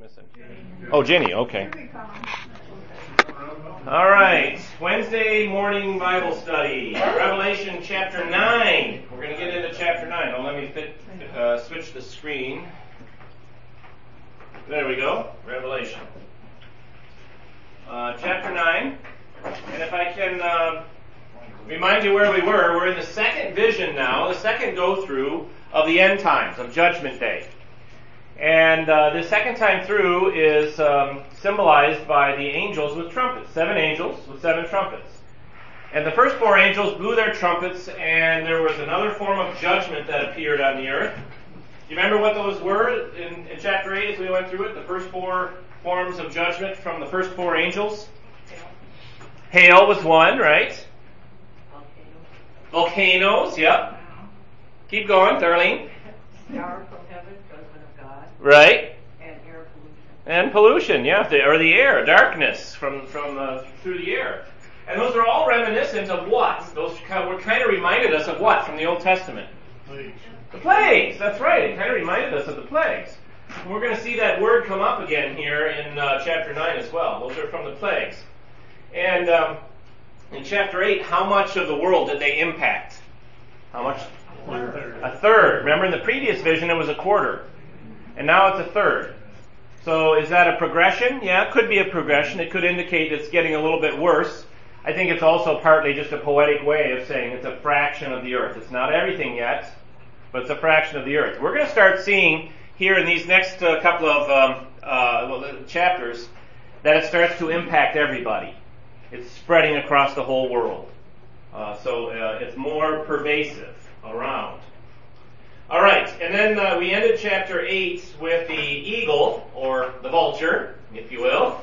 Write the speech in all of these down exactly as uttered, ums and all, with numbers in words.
missing? Oh, Jenny, okay. All right, Wednesday morning Bible study, Revelation chapter nine. We're going to get into chapter nine. Oh, let me fit, uh, switch the screen. There we go, Revelation. Uh, chapter nine. And if I can uh, remind you where we were, we're in the second vision now, the second go-through of the end times, of Judgment Day. And uh, the second time through is um, symbolized by the angels with trumpets. Seven angels with seven trumpets. And the first four angels blew their trumpets, and there was another form of judgment that appeared on the earth. Do you remember what those were in, in chapter eight as we went through it? The first four forms of judgment from the first four angels? Hail, Hail was one, right? Volcanoes. Volcanoes, yep. Keep going, Darlene. Star from heaven, judgment of God. Right. And air pollution. And pollution, yeah, the, or the air, darkness from from uh, through the air. And those are all reminiscent of what? Those kind of, were kind of reminded us of what from the Old Testament? Plagues. The plagues, that's right. It kind of reminded us of the plagues. We're going to see that word come up again here in uh, chapter nine as well. Those are from the plagues. And um, in chapter eight, how much of the world did they impact? How much? A third. A third. Remember in the previous vision it was a quarter. And now it's a third. So is that a progression? Yeah, it could be a progression. It could indicate it's getting a little bit worse. I think it's also partly just a poetic way of saying it's a fraction of the earth. It's not everything yet, but it's a fraction of the earth. We're going to start seeing here in these next uh, couple of um, uh, well, chapters that it starts to impact everybody. It's spreading across the whole world. Uh, so uh, it's more pervasive around. All right, and then uh, we ended chapter eight with the eagle, or the vulture, if you will.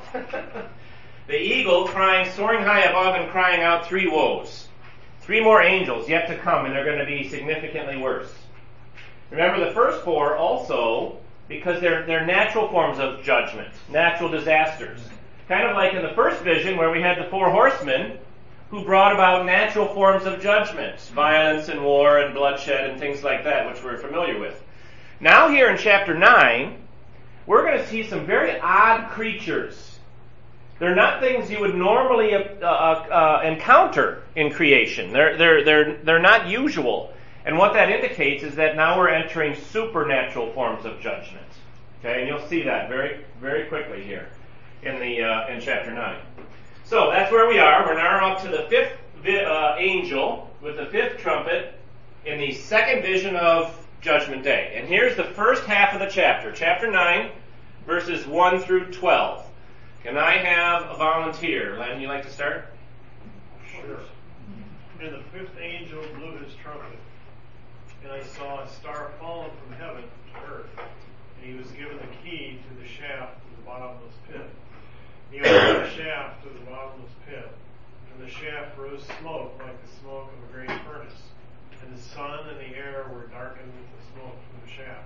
The eagle crying, soaring high above and crying out three woes. Three more angels yet to come, and they're going to be significantly worse. Remember the first four also, because they're, they're natural forms of judgment, natural disasters. Kind of like in the first vision where we had the four horsemen who brought about natural forms of judgment, violence and war and bloodshed and things like that, which we're familiar with. Now here in chapter nine, we're going to see some very odd creatures. They're not things you would normally uh, uh, uh, encounter in creation. They're, they're, they're, they're not usual. And what that indicates is that now we're entering supernatural forms of judgment. Okay, and you'll see that very, very quickly here in the uh, in chapter nine. So that's where we are. We're now up to the fifth vi- uh, angel with the fifth trumpet in the second vision of Judgment Day. And here's the first half of the chapter, chapter nine, verses one through twelve. Can I have a volunteer? Len, you like to start? Sure. And the fifth angel blew his trumpet, and I saw a star fallen from heaven to earth, and he was given the key to the shaft of the bottomless pit. He opened the shaft of the bottomless pit, and the shaft rose smoke like the smoke of a great furnace, and the sun and the air were darkened with the smoke from the shaft.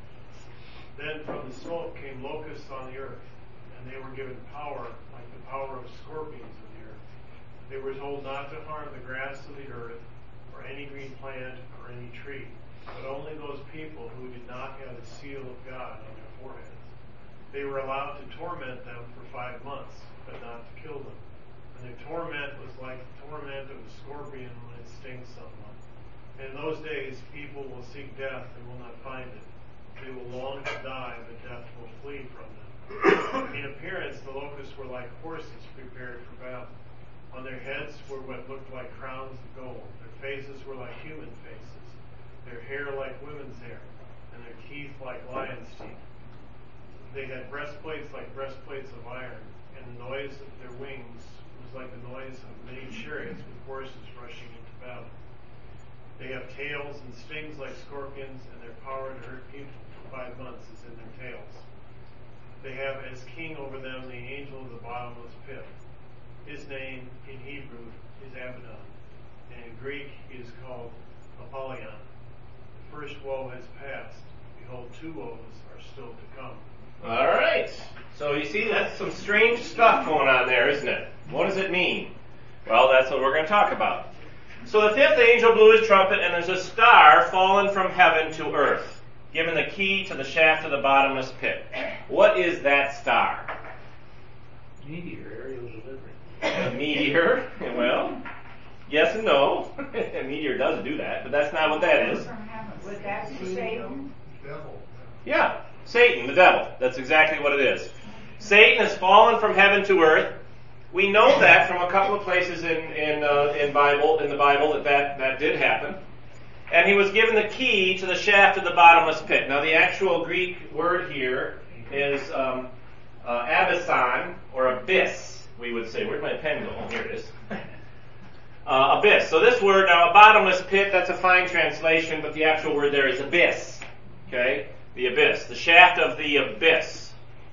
Then from the smoke came locusts on the earth, and they were given power like the power of scorpions of the earth. They were told not to harm the grass of the earth, or any green plant, or any tree, but only those people who did not have the seal of God on their foreheads. They were allowed to torment them for five months, but not to kill them. And their torment was like the torment of a scorpion when it stings someone. And in those days, people will seek death and will not find it. They will long to die, but death will flee from them. In appearance, the locusts were like horses prepared for battle. On their heads were what looked like crowns of gold. Their faces were like human faces, their hair like women's hair, and their teeth like lions' teeth. They had breastplates like breastplates of iron, and the noise of their wings was like the noise of many chariots with horses rushing into battle. They have tails and stings like scorpions, and their power to hurt people for five months is in their tails. They have as king over them the angel of the bottomless pit. His name in Hebrew is Abaddon, and in Greek he is called Apollyon. The first woe has passed. Behold, two woes are still to come. All right. So you see, that's some strange stuff going on there, isn't it? What does it mean? Well, that's what we're going to talk about. So the fifth angel blew his trumpet, and there's a star fallen from heaven to earth, given the key to the shaft of the bottomless pit. What is that star? Meteor, aerial delivery. A meteor. Well, yes and no. A meteor does do that, but that's not what that is. Would that be Satan? Devil. Yeah, Satan, the devil. That's exactly what it is. Satan has fallen from heaven to earth. We know that from a couple of places in in uh, in Bible in the Bible that, that that did happen. And he was given the key to the shaft of the bottomless pit. Now, the actual Greek word here is um, uh, abysson, or abyss, we would say. Where'd my pen go? Oh, here it is. uh, abyss. So this word, now a bottomless pit, that's a fine translation, but the actual word there is abyss. Okay? The abyss. The shaft of the abyss.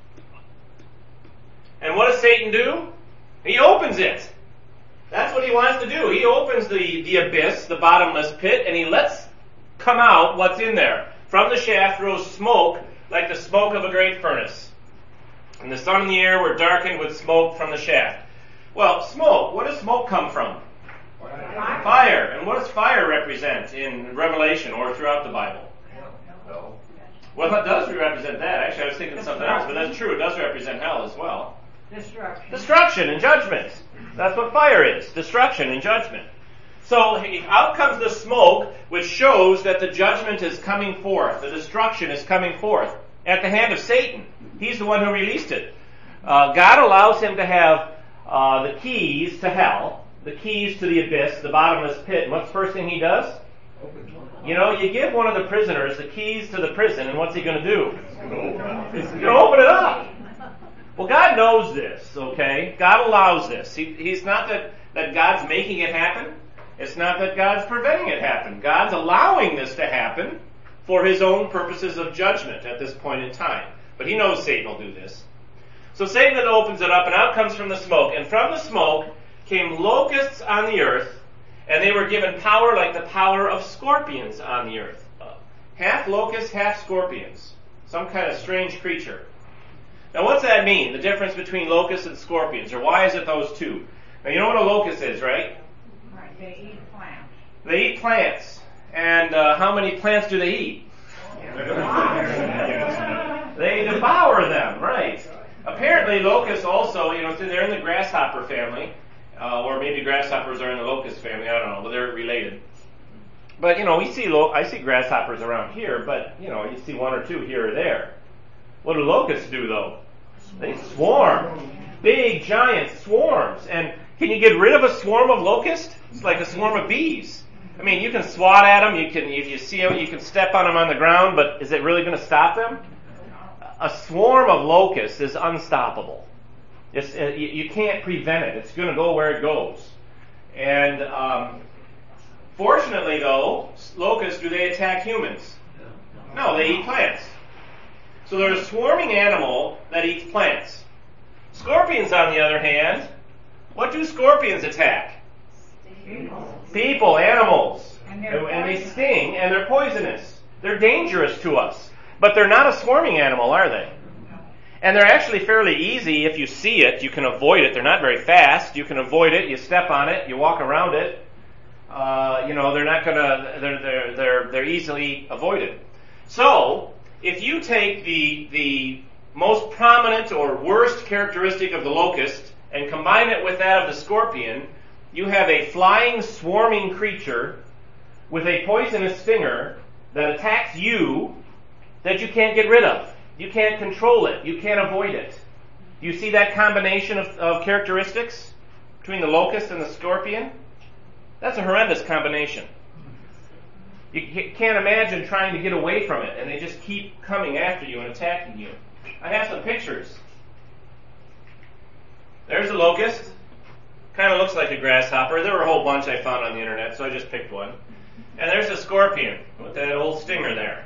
And what does Satan do? He opens it. That's what he wants to do. He opens the, the abyss, the bottomless pit, and he lets come out what's in there. From the shaft rose smoke like the smoke of a great furnace. And the sun and the air were darkened with smoke from the shaft. Well, smoke. What does smoke come from? Fire. Fire. And what does fire represent in Revelation or throughout the Bible? Hell. Well, it does represent that. Actually, I was thinking something else, but that's true. It does represent hell as well. Destruction. Destruction and judgment. That's what fire is. Destruction and judgment. So out comes the smoke, which shows that the judgment is coming forth. The destruction is coming forth at the hand of Satan. He's the one who released it. Uh, God allows him to have uh, the keys to hell, the keys to the abyss, the bottomless pit. And what's the first thing he does? You know, you give one of the prisoners the keys to the prison, and what's he going to do? He's going to open it up. Well, God knows this, okay? God allows this. He, he's not that, that God's making it happen. It's not that God's preventing it happen. God's allowing this to happen for his own purposes of judgment at this point in time. But he knows Satan will do this. So Satan then opens it up, and out comes from the smoke. And from the smoke came locusts on the earth, and they were given power like the power of scorpions on the earth. Half locusts, half scorpions. Some kind of strange creature. Now, what's that mean? The difference between locusts and scorpions, or why is it those two? Now, you know what a locust is, right? Right, they eat plants. They eat plants. And uh, how many plants do they eat? They devour them, right. Apparently, locusts also, you know, they're in the grasshopper family, uh, or maybe grasshoppers are in the locust family, I don't know, but they're related. But, you know, we see lo- I see grasshoppers around here, but, you know, you see one or two here or there. What do locusts do, though? They swarm. Big, giant swarms. And can you get rid of a swarm of locusts? It's like a swarm of bees. I mean, you can swat at them. You can, if you see them, you can step on them on the ground, but is it really going to stop them? A swarm of locusts is unstoppable. It's, uh, you, you can't prevent it. It's going to go where it goes. And um, fortunately, though, locusts, do they attack humans? No, they eat plants. So there's a swarming animal that eats plants. Scorpions, on the other hand, what do scorpions attack? People. People, animals. And And, they're and they poisonous. sting, and they're poisonous. They're dangerous to us. But they're not a swarming animal, are they? And they're actually fairly easy if you see it. You can avoid it. They're not very fast. You can avoid it. You step on it. You walk around it. Uh, you know, they're not gonna. They're they're they're they're easily avoided. So, if you take the the most prominent or worst characteristic of the locust and combine it with that of the scorpion, you have a flying, swarming creature with a poisonous stinger that attacks you that you can't get rid of. You can't control it. You can't avoid it. You see that combination of, of characteristics between the locust and the scorpion? That's a horrendous combination. You can't imagine trying to get away from it, and they just keep coming after you and attacking you. I have some pictures. There's a locust. Kind of looks like a grasshopper. There were a whole bunch I found on the internet, so I just picked one. And there's a scorpion with that old stinger there.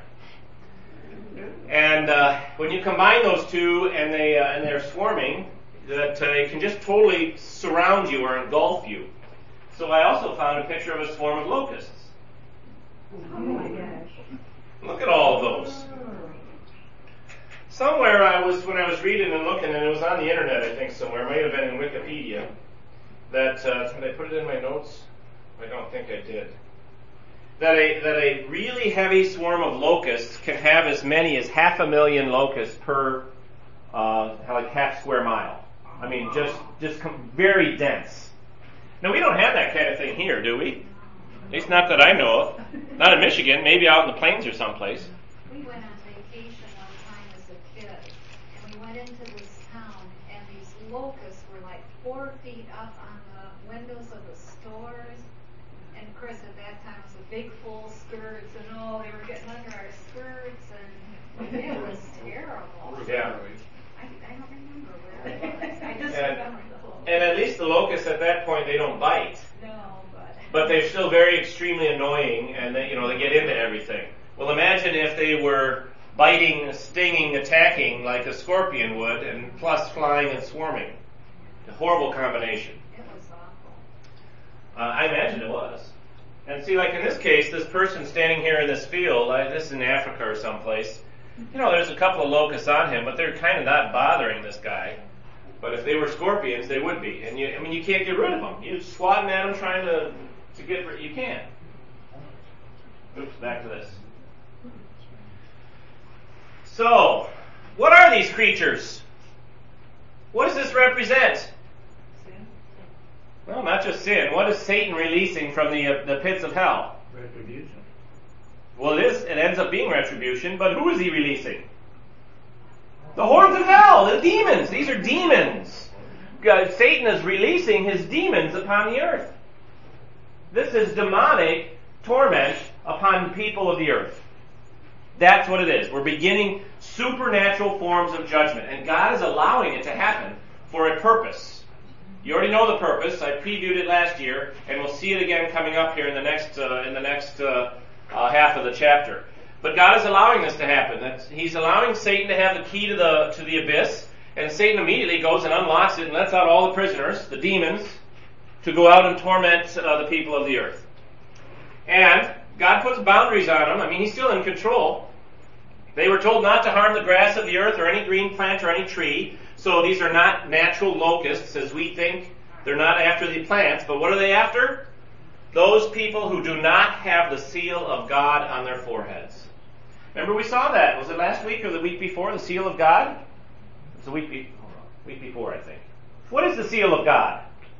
And uh, when you combine those two and they uh, and they're swarming, that uh, it can just totally surround you or engulf you. So I also found a picture of a swarm of locusts. Oh my gosh. Look at all of those. Somewhere I was, when I was reading and looking, and it was on the internet, I think somewhere, it might have been in Wikipedia, that, uh, did I put it in my notes? I don't think I did. That a, that a really heavy swarm of locusts can have as many as half a million locusts per uh, like half square mile. I mean, just just com- very dense. Now, we don't have that kind of thing here, do we? At least not that I know of. Not in Michigan, maybe out in the plains or someplace. We went on vacation one time as a kid, and we went into this town, and these locusts were like four feet up on the windows of the stores. And of course, at that time, it was the big full skirts, and oh, they were getting under our skirts, and it was terrible. Yeah. I, I don't remember where it was. I just And- remember the whole. And at least the locusts at that point, they don't bite. No, but. But they're still very extremely annoying, and they, you know, they get into everything. Well, imagine if they were biting, stinging, attacking like a scorpion would, and plus flying and swarming. A horrible combination. It was awful. Uh, I imagine it was. And see, like in this case, this person standing here in this field, uh, this is in Africa or someplace, you know, there's a couple of locusts on him, but they're kind of not bothering this guy. But if they were scorpions, they would be. And you, I mean, you can't get rid of them. You're swatting at them, trying to, to get rid. You can't. Oops, back to this. So, what are these creatures? What does this represent? Well, not just sin. What is Satan releasing from the uh, the pits of hell? Retribution. Well, it is. It ends up being retribution. But who is he releasing? The hordes of hell, the demons. These are demons. God, Satan is releasing his demons upon the earth. This is demonic torment upon the people of the earth. That's what it is. We're beginning supernatural forms of judgment, and God is allowing it to happen for a purpose. You already know the purpose. I previewed it last year, and we'll see it again coming up here in the next uh, in the next uh, uh, half of the chapter. But God is allowing this to happen. That's, he's allowing Satan to have the key to the to the abyss, and Satan immediately goes and unlocks it and lets out all the prisoners, the demons, to go out and torment uh, the people of the earth. And God puts boundaries on them. I mean, he's still in control. They were told not to harm the grass of the earth or any green plant or any tree. So these are not natural locusts as we think. They're not after the plants. But what are they after? Those people who do not have the seal of God on their foreheads. Remember we saw that. Was it last week or the week before, the seal of God? It's the week, be- week before, I think. What is the seal of God?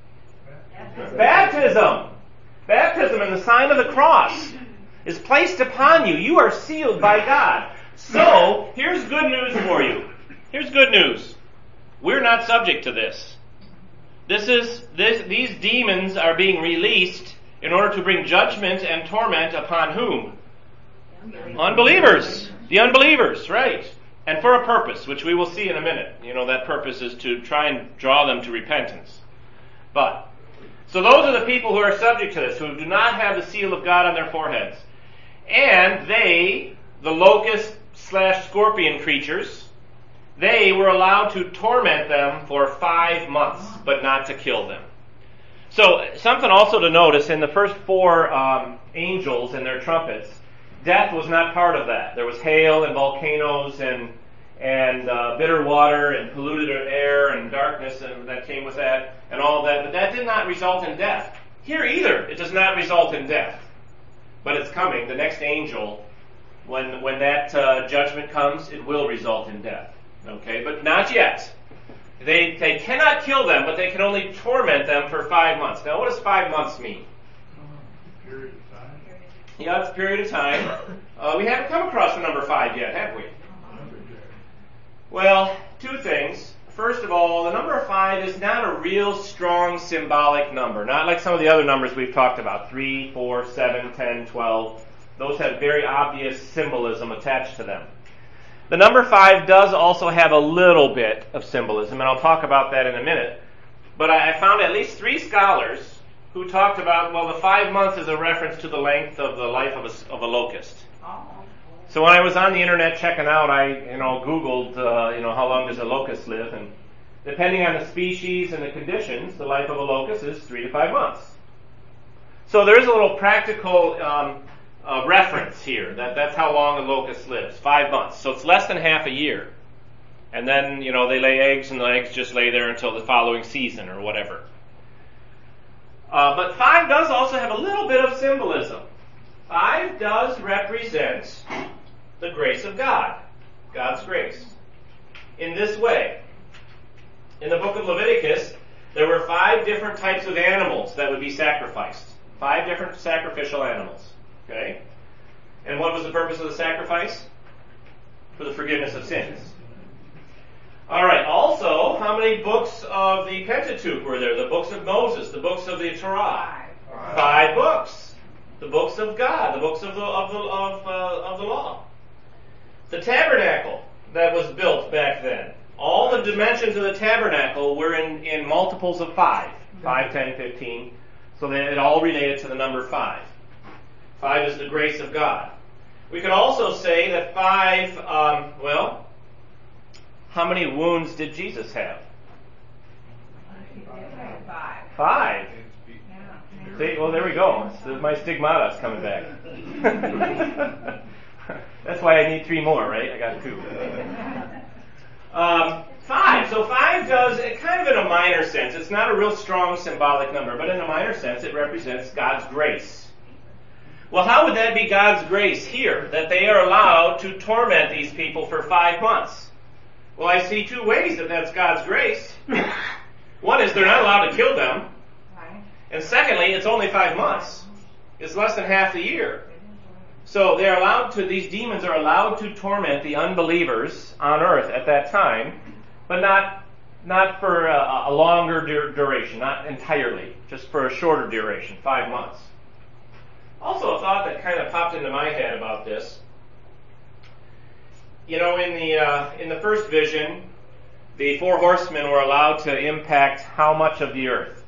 Baptism. Baptism and the sign of the cross is placed upon you. You are sealed by God. So, here's good news for you. Here's good news. We're not subject to this. This is this, these demons are being released in order to bring judgment and torment upon whom? Unbelievers. The unbelievers, right. And for a purpose, which we will see in a minute. You know, that purpose is to try and draw them to repentance. But, so those are the people who are subject to this, who do not have the seal of God on their foreheads. And they, the locust slash scorpion creatures, they were allowed to torment them for five months, but not to kill them. So, something also to notice, in the first four um, angels and their trumpets, death was not part of that. There was hail and volcanoes and and uh, bitter water and polluted air and darkness and that came with that and all of that, but that did not result in death. Here either, it does not result in death. But it's coming. The next angel, when when that uh, judgment comes, it will result in death. Okay, but not yet. They they cannot kill them, but they can only torment them for five months. Now, what does five months mean? Period of time. Yeah, it's a period of time. Uh, we haven't come across the number five yet, have we? Well, two things. First of all, the number five is not a real strong symbolic number. Not like some of the other numbers we've talked about. Three, four, seven, ten, twelve. Those have very obvious symbolism attached to them. The number five does also have a little bit of symbolism, and I'll talk about that in a minute. But I found at least three scholars who talked about, well, the five months is a reference to the length of the life of a, of a locust. So when I was on the internet checking out, I, you know, Googled, uh, you know, how long does a locust live, and depending on the species and the conditions, the life of a locust is three to five months. So there is a little practical um, uh, reference here. That that's how long a locust lives, five months. So it's less than half a year. And then, you know, they lay eggs, and the eggs just lay there until the following season or whatever. Uh, but five does also have a little bit of symbolism. Five does represent the grace of God, God's grace. in this way. In the book of Leviticus, there were five different types of animals that would be sacrificed. Five different sacrificial animals. Okay? And what was the purpose of the sacrifice? For the forgiveness of sins. Alright, also, how many books of the Pentateuch were there? The books of Moses, the books of the Torah. Five. Five books. The books of God, the books of the of the of, uh, of the law. The tabernacle that was built back then. All the dimensions of the tabernacle were in, in multiples of five. Five, ten, fifteen. So that it all related to the number five. Five is the grace of God. We could also say that five, um, well, how many wounds did Jesus have? Five. Five. Yeah. See, well, there we go. So my stigmata's coming back. That's why I need three more, right? I got two. Um, five. So five does, it kind of in a minor sense. It's not a real strong symbolic number, but in a minor sense, it represents God's grace. Well, how would that be God's grace here? That they are allowed to torment these people for five months? Well, I see two ways that that's God's grace. One is they're not allowed to kill them. Right. And secondly, it's only five months. It's less than half the year. So they're allowed to, these demons are allowed to torment the unbelievers on earth at that time, but not not for a, a longer dur- duration, not entirely, just for a shorter duration, five months. Also, a thought that kind of popped into my head about this. You know, in the uh, in the first vision, the four horsemen were allowed to impact how much of the earth?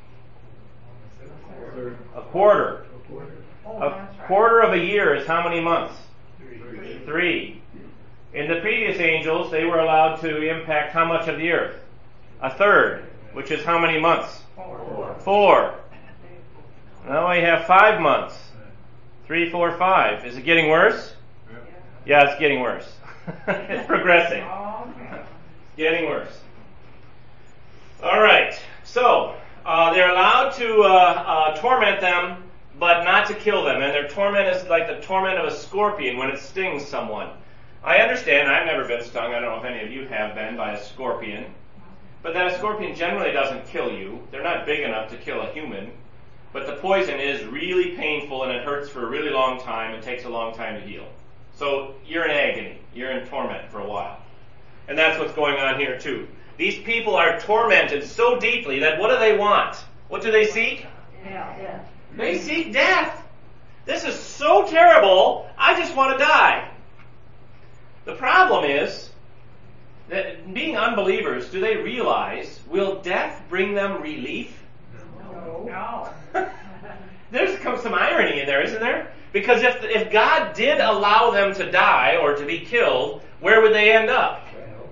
A quarter. Oh, A that's right. quarter of a year is how many months? Three. Three. In the previous angels, they were allowed to impact how much of the earth? A third, which is how many months? Four. Four. Now we have five months. Three, four, five. Is it getting worse? Yeah, it's getting worse. It's progressing. Okay. Getting worse. All right. So uh, they're allowed to uh, uh, torment them, but not to kill them. And their torment is like the torment of a scorpion when it stings someone. I understand. I've never been stung. I don't know if any of you have been by a scorpion. But that a scorpion generally doesn't kill you. They're not big enough to kill a human. But the poison is really painful and it hurts for a really long time. It takes a long time to heal. So you're in agony. You're in torment for a while. And that's what's going on here too. These people are tormented so deeply that what do they want? What do they seek? Yeah, yeah. They seek death. This is so terrible, I just want to die. The problem is that being unbelievers, do they realize, will death bring them relief? No. No. There's some irony in there, isn't there? Because if if God did allow them to die or to be killed, where would they end up?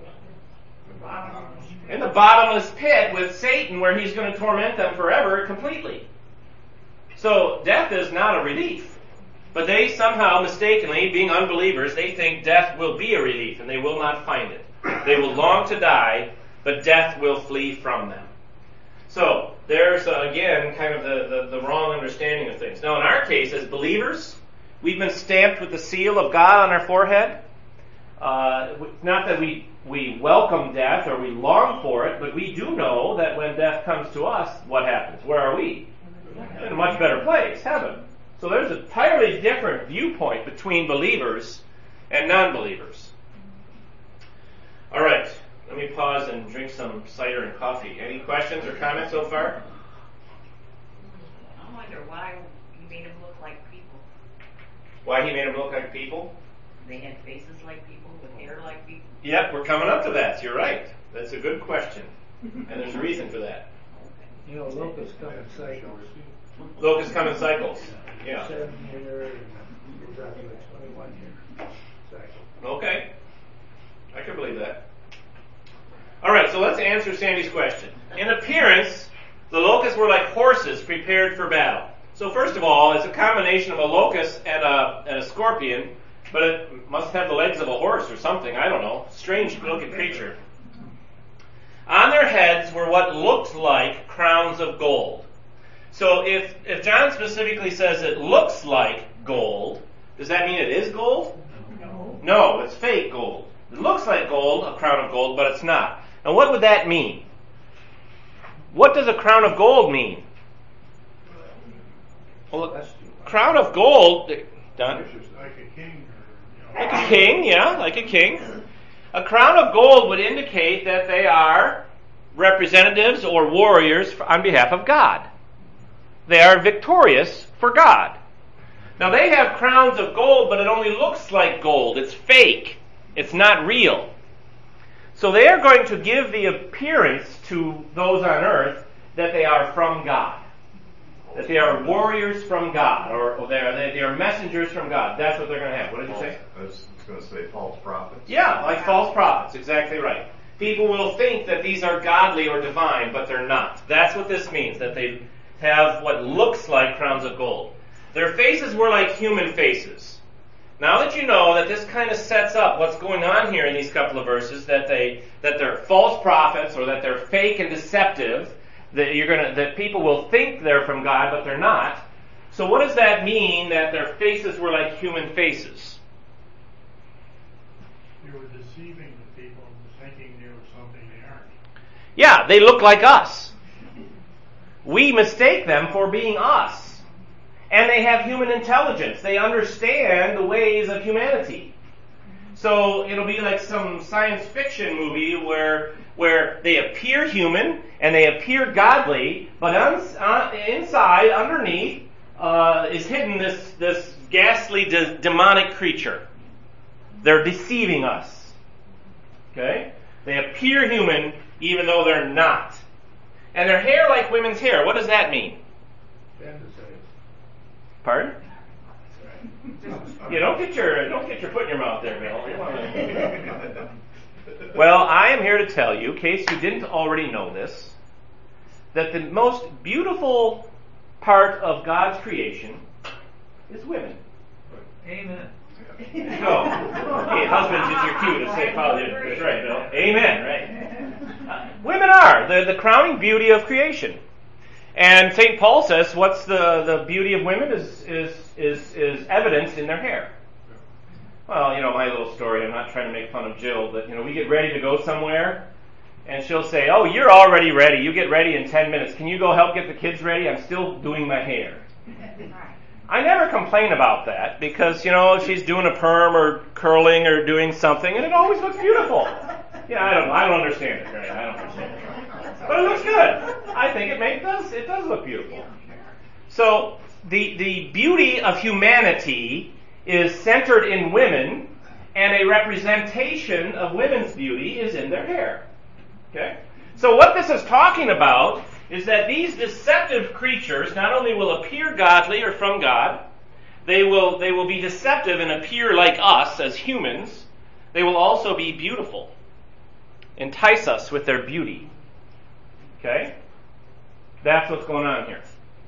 In the bottomless pit with Satan, where he's going to torment them forever completely. So death is not a relief. But they somehow, mistakenly, being unbelievers, they think death will be a relief, and they will not find it. They will long to die, but death will flee from them. So there's, uh, again, kind of the, the, the wrong understanding of things. Now, in our case, as believers, we've been stamped with the seal of God on our forehead. Uh, not that we, we welcome death or we long for it, but we do know that when death comes to us, what happens? Where are we? In a much better place, heaven. So there's an entirely different viewpoint between believers and non-believers. All right, let me pause and drink some cider and coffee. Any questions or comments so far? I wonder why he made them look like people. Why he made them look like people? They had faces like people with hair like people. Yep, we're coming up to that. You're right. That's a good question. And there's a reason for that. You know, locusts come in cycles. Locusts come in cycles. Yeah. Seven year and goes out to a twenty-one year cycle. Okay. I can believe that. All right, so let's answer Sandy's question. In appearance, the locusts were like horses prepared for battle. So first of all, it's a combination of a locust and a, and a scorpion, but it must have the legs of a horse or something. I don't know. Strange looking creature. On their heads were what looked like crowns of gold. So if, if John specifically says it looks like gold, does that mean it is gold? No. No, it's fake gold. It looks like gold, a crown of gold, but it's not. Now what would that mean? What does a crown of gold mean? Well, a crown of gold, Don? It's just like a king or, you know. Like a king, yeah, like a king. A crown of gold would indicate that they are representatives or warriors on behalf of God. They are victorious for God. Now they have crowns of gold, but it only looks like gold. It's fake. It's not real. So they are going to give the appearance to those on earth that they are from God. That they are warriors from God, or, or they, are, they are messengers from God. That's what they're going to have. What did you say? I was going to say false prophets. Yeah, like false prophets. Exactly right. People will think that these are godly or divine, but they're not. That's what this means, that they have what looks like crowns of gold. Their faces were like human faces. Now that you know that this kind of sets up what's going on here in these couple of verses, that they that they're false prophets or that they're fake and deceptive, that you're gonna that people will think they're from God, but they're not. So what does that mean that their faces were like human faces? You were deceiving the people thinking they were something they aren't. Yeah, they look like us. We mistake them for being us. And they have human intelligence. They understand the ways of humanity. So it'll be like some science fiction movie where where they appear human and they appear godly, but un, uh, inside, underneath, uh, is hidden this this ghastly de- demonic creature. They're deceiving us. Okay? They appear human even though they're not. And their hair like women's hair. What does that mean? Pardon? You don't get your don't get your foot in your mouth there, Bill. Well, I am here to tell you, in case you didn't already know this, that the most beautiful part of God's creation is women. Amen. No. Hey, husbands, it's your cue to say positive. That's right, Bill. Amen, right? Uh, women are the, the crowning beauty of creation. And Saint Paul says what's the, the beauty of women is, is, is, is evidenced in their hair. Well, you know, my little story, I'm not trying to make fun of Jill, but, you know, we get ready to go somewhere, and she'll say, oh, you're already ready. You get ready in ten minutes. Can you go help get the kids ready? I'm still doing my hair. I never complain about that because, you know, she's doing a perm or curling or doing something, and it always looks beautiful. Yeah, I don't I don't understand it, right? I don't understand it. But it looks good. I think it makes does it does look beautiful. So the the beauty of humanity is centered in women, and a representation of women's beauty is in their hair. Okay? So what this is talking about is that these deceptive creatures not only will appear godly or from God, they will they will be deceptive and appear like us as humans. They will also be beautiful. Entice us with their beauty. Okay? That's what's going on here.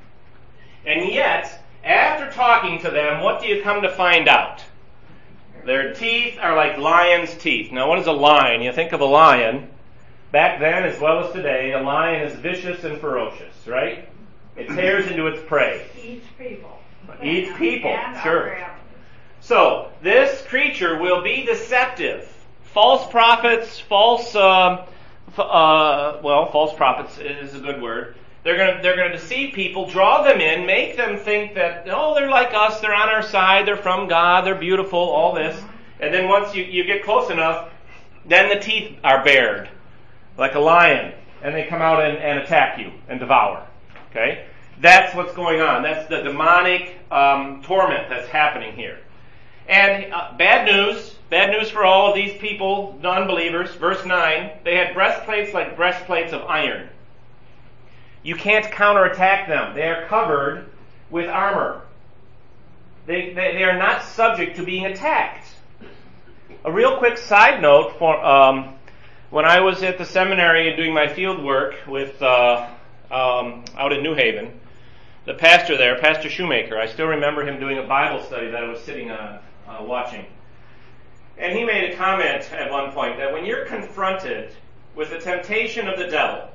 And yet, after talking to them, what do you come to find out? Their teeth are like lion's teeth. Now, what is a lion? You think of a lion. Back then, as well as today, a lion is vicious and ferocious, right? It tears into its prey. Each people. Each people, And sure. other animals. So, this creature will be deceptive. False prophets, false, uh, f- uh, well, false prophets is a good word. They're going to they're going to deceive people, draw them in, make them think that, oh, they're like us, they're on our side, they're from God, they're beautiful, all this. And then once you, you get close enough, then the teeth are bared, like a lion, and they come out and, and attack you and devour. Okay? That's what's going on. That's the demonic um, torment that's happening here. And uh, bad news, bad news for all of these people, non-believers. Verse nine, they had breastplates like breastplates of iron. You can't counterattack them. They are covered with armor. They, they, they are not subject to being attacked. A real quick side note, for um, when I was at the seminary and doing my field work with uh, um, out in New Haven, the pastor there, Pastor Shoemaker, I still remember him doing a Bible study that I was sitting on, uh, watching. And he made a comment at one point that when you're confronted with the temptation of the devil,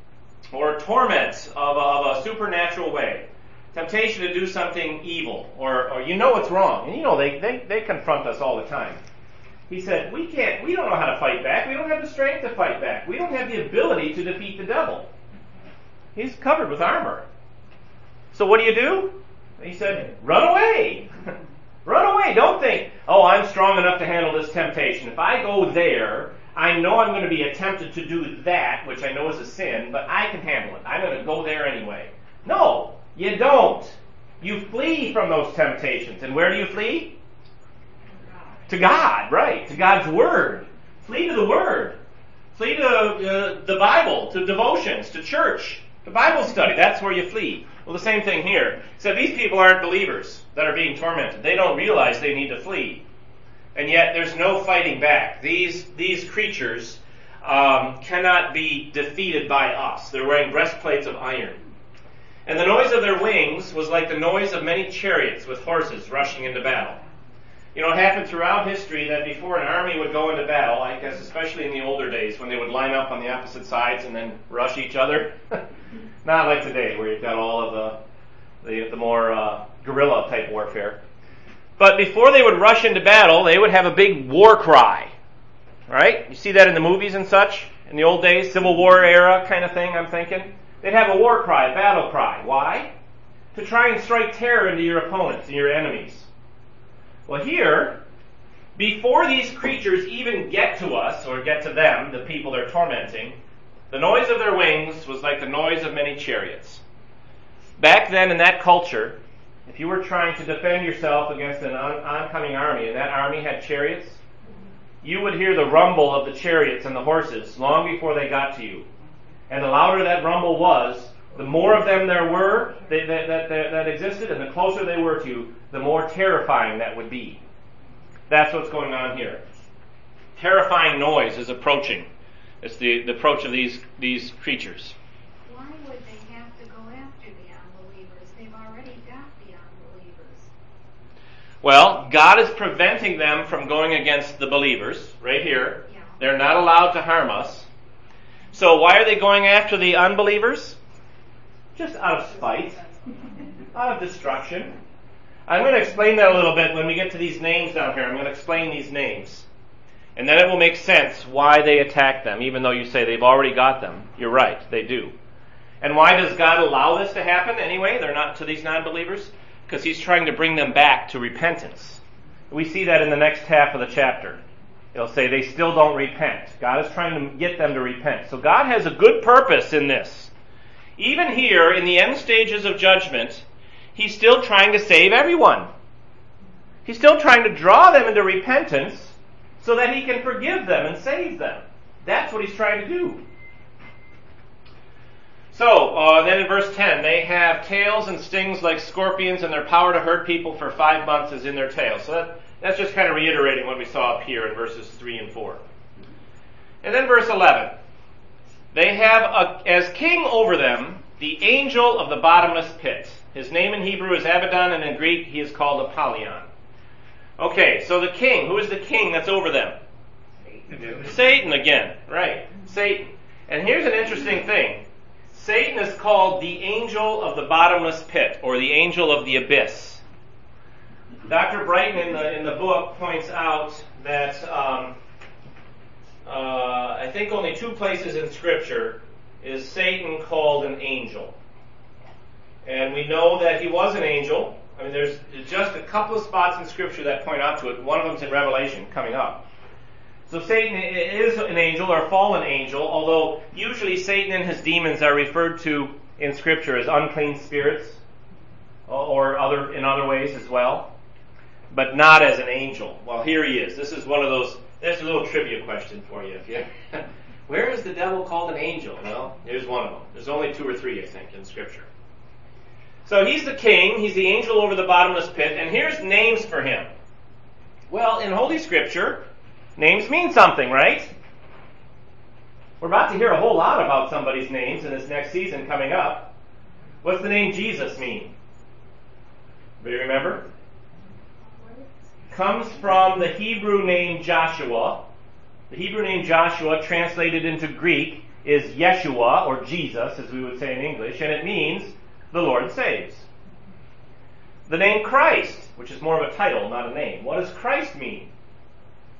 or torment of a, of a supernatural way, temptation to do something evil, or, or you know it's wrong, and you know they, they, they confront us all the time. He said, we can't, we don't know how to fight back. We don't have the strength to fight back. We don't have the ability to defeat the devil. He's covered with armor. So what do you do? He said, run away. Run away. Don't think, oh, I'm strong enough to handle this temptation. If I go there, I know I'm going to be tempted to do that, which I know is a sin, but I can handle it. I'm going to go there anyway. No, you don't. You flee from those temptations. And where do you flee? To God, right. To God's Word. Flee to the Word. Flee to uh, the Bible, to devotions, to church, to Bible study. That's where you flee. Well, the same thing here. So these people aren't believers that are being tormented. They don't realize they need to flee. And yet there's no fighting back. These, these creatures um, cannot be defeated by us. They're wearing breastplates of iron. And the noise of their wings was like the noise of many chariots with horses rushing into battle. You know, it happened throughout history that before an army would go into battle, I guess especially in the older days when they would line up on the opposite sides and then rush each other. Not like today where you've got all of the, the, the more uh, guerrilla type warfare. But before they would rush into battle, they would have a big war cry. Right? You see that in the movies and such? In the old days, Civil War era kind of thing, I'm thinking. They'd have a war cry, a battle cry. Why? To try and strike terror into your opponents and your enemies. Well, here, before these creatures even get to us, or get to them, the people they're tormenting, the noise of their wings was like the noise of many chariots. Back then in that culture, if you were trying to defend yourself against an on- oncoming army, and that army had chariots, you would hear the rumble of the chariots and the horses long before they got to you. And the louder that rumble was, the more of them there were that, that, that, that existed, and the closer they were to you, the more terrifying that would be. That's what's going on here. Terrifying noise is approaching. It's the, the approach of these, these creatures. Why would they have to go after the unbelievers? They've already got the unbelievers. Well, God is preventing them from going against the believers, right here. Yeah. They're not allowed to harm us. So why are they going after the unbelievers? Just out of spite, out of destruction. I'm going to explain that a little bit when we get to these names down here. I'm going to explain these names. And then it will make sense why they attack them, even though you say they've already got them. You're right, they do. And why does God allow this to happen anyway? They're not to these non-believers? Because He's trying to bring them back to repentance. We see that in the next half of the chapter. It'll say they still don't repent. God is trying to get them to repent. So God has a good purpose in this. Even here, in the end stages of judgment, He's still trying to save everyone. He's still trying to draw them into repentance so that He can forgive them and save them. That's what He's trying to do. So, uh, then in verse ten, they have tails and stings like scorpions, and their power to hurt people for five months is in their tails. So that, that's just kind of reiterating what we saw up here in verses three and four. And then verse eleven. They have a, as king over them the angel of the bottomless pit. His name in Hebrew is Abaddon, and in Greek he is called Apollyon. Okay, so the king, who is the king that's over them? Satan, Satan again, right. Satan. And here's an interesting thing. Satan is called the angel of the bottomless pit, or the angel of the abyss. Doctor Brighton in the, in the book points out that um, uh, I think only two places in Scripture is Satan called an angel. And we know that he was an angel. I mean, there's just a couple of spots in Scripture that point out to it. One of them's in Revelation, coming up. So Satan is an angel, or a fallen angel, although usually Satan and his demons are referred to in Scripture as unclean spirits, or other in other ways as well, but not as an angel. Well, here he is. This is one of those, there's a little trivia question for you. If you where is the devil called an angel? Well, here's one of them. There's only two or three, I think, in Scripture. So he's the king, he's the angel over the bottomless pit, and here's names for him. Well, in Holy Scripture, names mean something, right? We're about to hear a whole lot about somebody's names in this next season coming up. What's the name Jesus mean? Do you remember? Comes from the Hebrew name Joshua. The Hebrew name Joshua, translated into Greek, is Yeshua, or Jesus, as we would say in English, and it means the Lord saves. The name Christ, which is more of a title, not a name. What does Christ mean?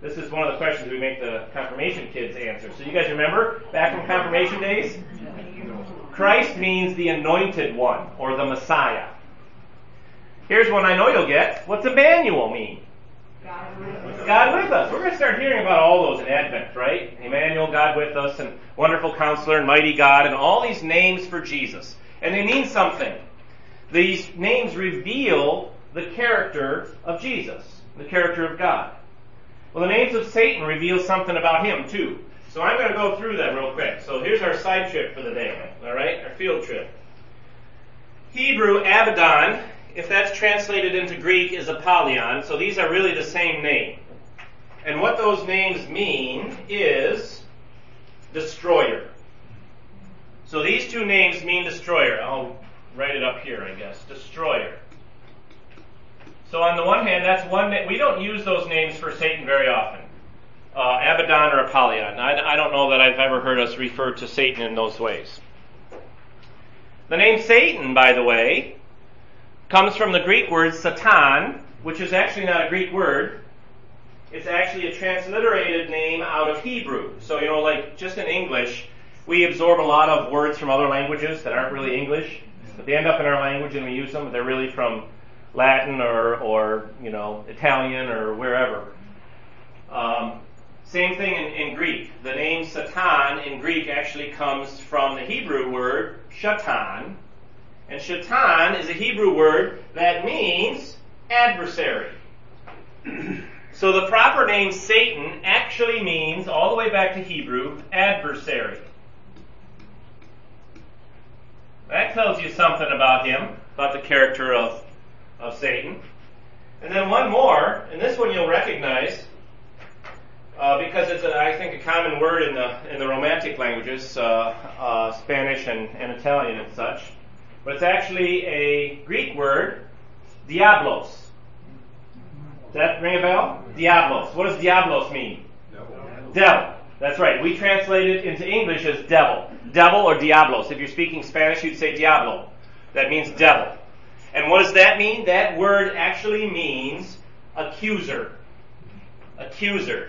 This is one of the questions we make the confirmation kids answer. So you guys remember back in confirmation days? Christ means the anointed one, or the Messiah. Here's one I know you'll get. What's Emmanuel mean? God with us. God with us. We're going to start hearing about all those in Advent, right? Emmanuel, God with us, and Wonderful Counselor, and Mighty God, and all these names for Jesus. And they mean something. These names reveal the character of Jesus, the character of God. Well, the names of Satan reveal something about him, too. So I'm going to go through them real quick. So here's our side trip for the day, all right? Our field trip. Hebrew, Abaddon, if that's translated into Greek, is Apollyon. So these are really the same name. And what those names mean is destroyer. So these two names mean destroyer. I'll write it up here, I guess. Destroyer. So on the one hand, that's one name. We don't use those names for Satan very often. Uh, Abaddon or Apollyon. I, I don't know that I've ever heard us refer to Satan in those ways. The name Satan, by the way, comes from the Greek word Satan, which is actually not a Greek word. It's actually a transliterated name out of Hebrew. So, you know, like just in English, we absorb a lot of words from other languages that aren't really English, but they end up in our language and we use them. They're really from Latin or, or you know, Italian or wherever. Um, same thing in, in Greek. The name Satan in Greek actually comes from the Hebrew word shatan. And shatan is a Hebrew word that means adversary. So the proper name Satan actually means, all the way back to Hebrew, adversary. That tells you something about him, about the character of, of Satan. And then one more, and this one you'll recognize, uh, because it's, a, I think, a common word in the in the Romantic languages, uh, uh, Spanish and, and Italian and such. But it's actually a Greek word, diablos. Does that ring a bell? Diablos. What does diablos mean? Devil. Devil. That's right. We translate it into English as devil. Devil or diablos. If you're speaking Spanish, you'd say diablo. That means devil. And what does that mean? That word actually means accuser. Accuser.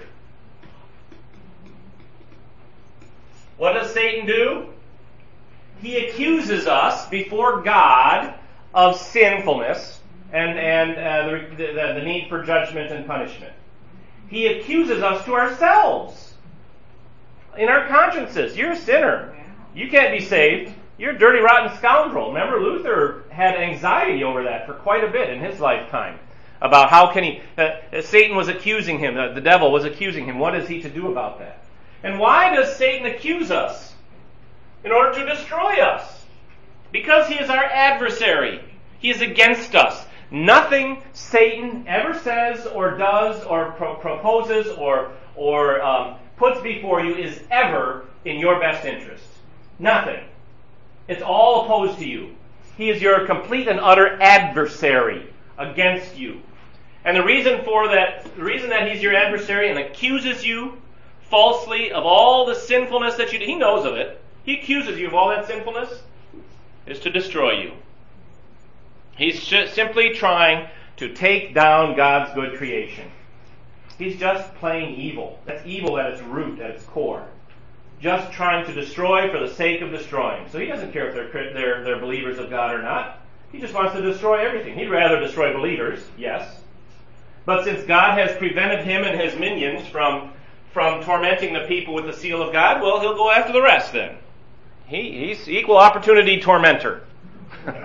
What does Satan do? He accuses us before God of sinfulness and, and uh, the, the, the need for judgment and punishment. He accuses us to ourselves in our consciences. You're a sinner. You can't be saved. You're a dirty, rotten scoundrel. Remember, Luther had anxiety over that for quite a bit in his lifetime. About how can he... Uh, Satan was accusing him. Uh, the devil was accusing him. What is he to do about that? And why does Satan accuse us? In order to destroy us. Because he is our adversary. He is against us. Nothing Satan ever says or does or pro- proposes or, or um, puts before you is ever in your best interest. Nothing. It's all opposed to you. He is your complete and utter adversary against you. And the reason for that, the reason that he's your adversary and accuses you falsely of all the sinfulness that you do, he knows of it. He accuses you of all that sinfulness, is to destroy you. He's just simply trying to take down God's good creation. He's just plain evil. That's evil at its root, at its core. Just trying to destroy for the sake of destroying. So he doesn't care if they're, they're, they're believers of God or not. He just wants to destroy everything. He'd rather destroy believers, yes. But since God has prevented him and his minions from, from tormenting the people with the seal of God, well, he'll go after the rest then. He, he's equal opportunity tormentor. But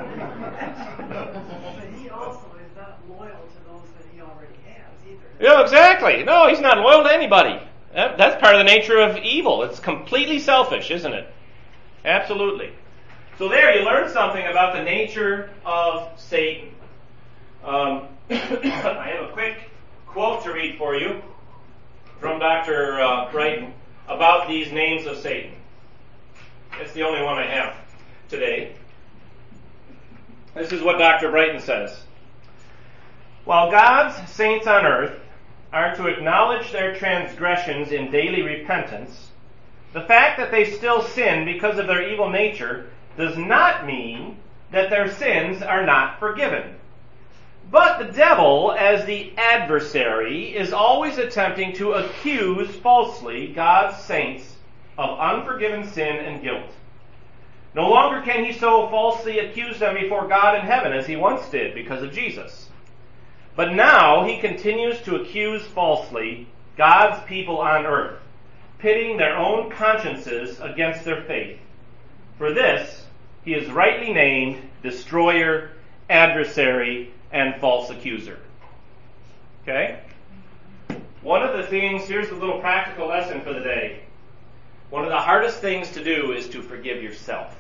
he also is not loyal to those that he already has either. Yeah, exactly. No, he's not loyal to anybody. That, that's part of the nature of evil. It's completely selfish, isn't it? Absolutely. So there, you learn something about the nature of Satan. Um, I have a quick quote to read for you from Doctor Uh, Brighton about these names of Satan. It's the only one I have today. This is what Doctor Brighton says. While God's saints on earth are to acknowledge their transgressions in daily repentance, the fact that they still sin because of their evil nature does not mean that their sins are not forgiven. But the devil, as the adversary, is always attempting to accuse falsely God's saints of unforgiven sin and guilt. No longer can he so falsely accuse them before God in heaven as he once did because of Jesus. But now he continues to accuse falsely God's people on earth, pitting their own consciences against their faith. For this, he is rightly named destroyer, adversary, and false accuser. Okay? One of the things, here's a little practical lesson for the day. One of the hardest things to do is to forgive yourself.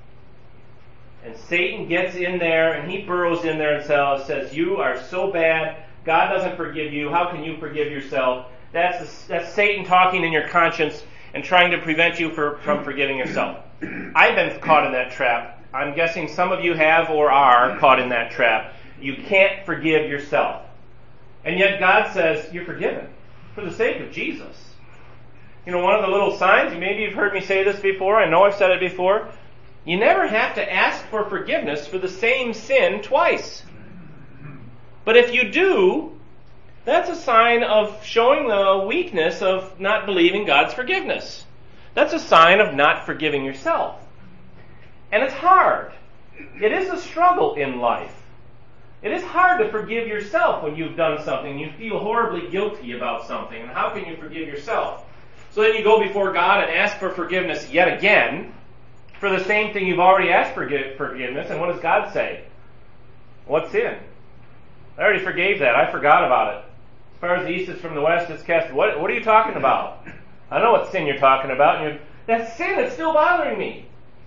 And Satan gets in there and he burrows in there and says, you are so bad, God doesn't forgive you, how can you forgive yourself? That's, that's Satan talking in your conscience and trying to prevent you for, from forgiving yourself. I've been caught in that trap. I'm guessing some of you have or are caught in that trap. You can't forgive yourself. And yet God says, you're forgiven for the sake of Jesus. You know, one of the little signs, maybe you've heard me say this before, I know I've said it before, you never have to ask for forgiveness for the same sin twice. But if you do, that's a sign of showing the weakness of not believing God's forgiveness. That's a sign of not forgiving yourself. And it's hard. It is a struggle in life. It is hard to forgive yourself when you've done something. You feel horribly guilty about something. And how can you forgive yourself? So then you go before God and ask for forgiveness yet again for the same thing you've already asked for forgiveness. And what does God say? What sin? I already forgave that. I forgot about it. As far as the east is from the west, it's cast. What, what are you talking about? I know what sin you're talking about. And you're, that sin is still bothering me.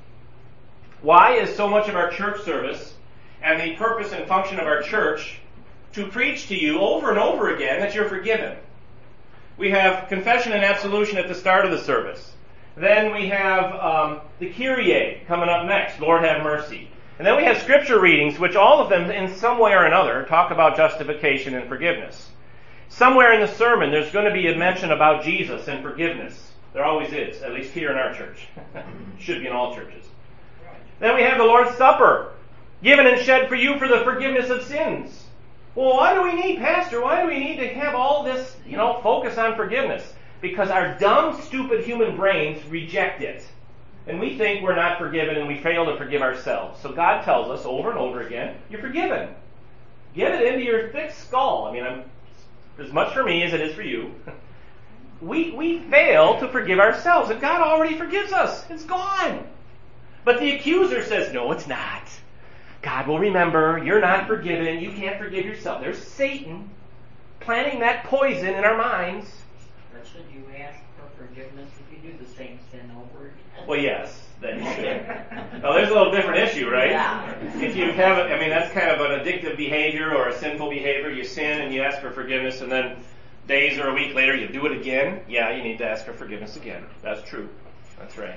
Why is so much of our church service and the purpose and function of our church to preach to you over and over again that you're forgiven? We have confession and absolution at the start of the service. Then we have um, the Kyrie coming up next, Lord have mercy. And then we have scripture readings, which all of them in some way or another talk about justification and forgiveness. Somewhere in the sermon there's going to be a mention about Jesus and forgiveness. There always is, at least here in our church. Should be in all churches. Then we have the Lord's Supper, given and shed for you for the forgiveness of sins. Well, why do we need, Pastor, why do we need to have all this, you know, focus on forgiveness? Because our dumb, stupid human brains reject it. And we think we're not forgiven and we fail to forgive ourselves. So God tells us over and over again, you're forgiven. Get it into your thick skull. I mean, I'm, as much for me as it is for you. We, we fail to forgive ourselves, and God already forgives us. It's gone. But the accuser says, no, it's not. God will remember, you're not forgiven, you can't forgive yourself. There's Satan planting that poison in our minds. But should you ask for forgiveness if you do the same sin over again? Well, yes, then you should. Well, there's a little different issue, right? Yeah. If you have, I mean, that's kind of an addictive behavior or a sinful behavior. You sin and you ask for forgiveness, and then days or a week later you do it again. Yeah, you need to ask for forgiveness again. That's true. That's right.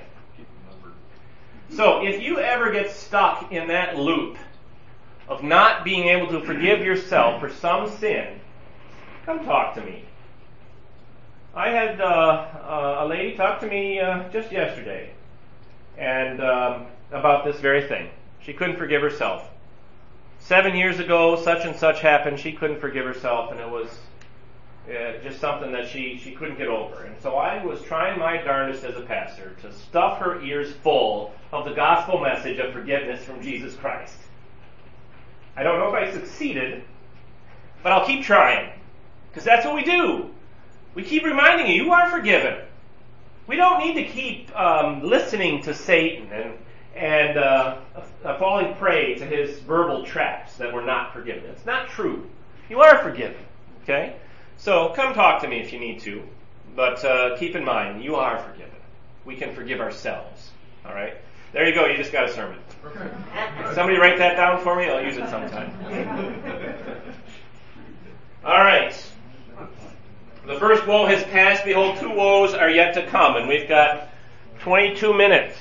So, if you ever get stuck in that loop of not being able to forgive yourself for some sin, come talk to me. I had uh, uh, a lady talk to me uh, just yesterday and um, about this very thing. She couldn't forgive herself. Seven years ago, such and such happened. She couldn't forgive herself, and it was uh, just something that she, she couldn't get over. And so I was trying my darndest as a pastor to stuff her ears full of the gospel message of forgiveness from Jesus Christ. I don't know if I succeeded, but I'll keep trying, because that's what we do. We keep reminding you, you are forgiven. We don't need to keep um, listening to Satan and and uh, uh, falling prey to his verbal traps that we're not forgiven. It's not true. You are forgiven. Okay? So come talk to me if you need to, but uh, keep in mind, you are forgiven. We can forgive ourselves. All right? There you go. You just got a sermon. Somebody write that down for me. I'll use it sometime. All right. The first woe has passed. Behold, two woes are yet to come. And we've got twenty-two minutes.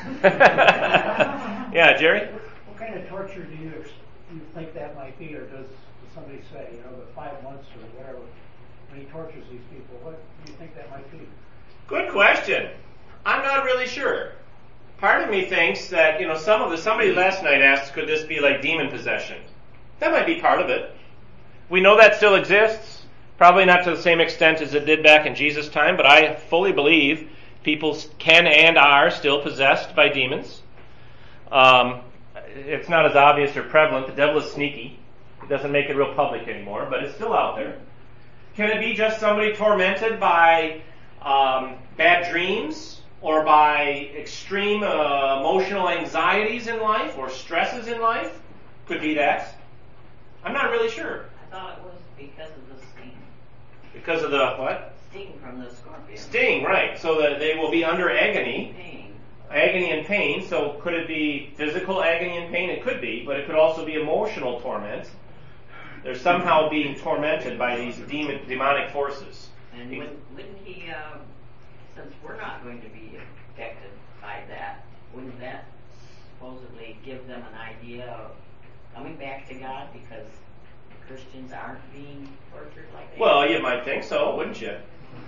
Yeah, Jerry? What kind of torture do you, you think that might be, or does somebody say, you know, the five months or whatever, when he tortures these people, what do you think that might be? Good question. I'm not really sure. Part of me thinks that, you know, some of the, somebody last night asked, could this be like demon possession? That might be part of it. We know that still exists. Probably not to the same extent as it did back in Jesus' time, but I fully believe people can and are still possessed by demons. Um, it's not as obvious or prevalent. The devil is sneaky. It doesn't make it real public anymore, but it's still out there. Can it be just somebody tormented by um, bad dreams or by extreme uh, emotional anxieties in life or stresses in life? Could be that. I'm not really sure. I thought it was because of the sting. Because of the what? Sting from the scorpion. Sting, right. So that they will be under agony. Pain. Agony and pain. So could it be physical agony and pain? It could be, but it could also be emotional torment. They're somehow being tormented by these demon, demonic forces. And wouldn't, wouldn't he, uh, since we're not going to be affected by that, wouldn't that supposedly give them an idea of coming back to God because Christians aren't being tortured like they Well, are? you might think so, wouldn't you?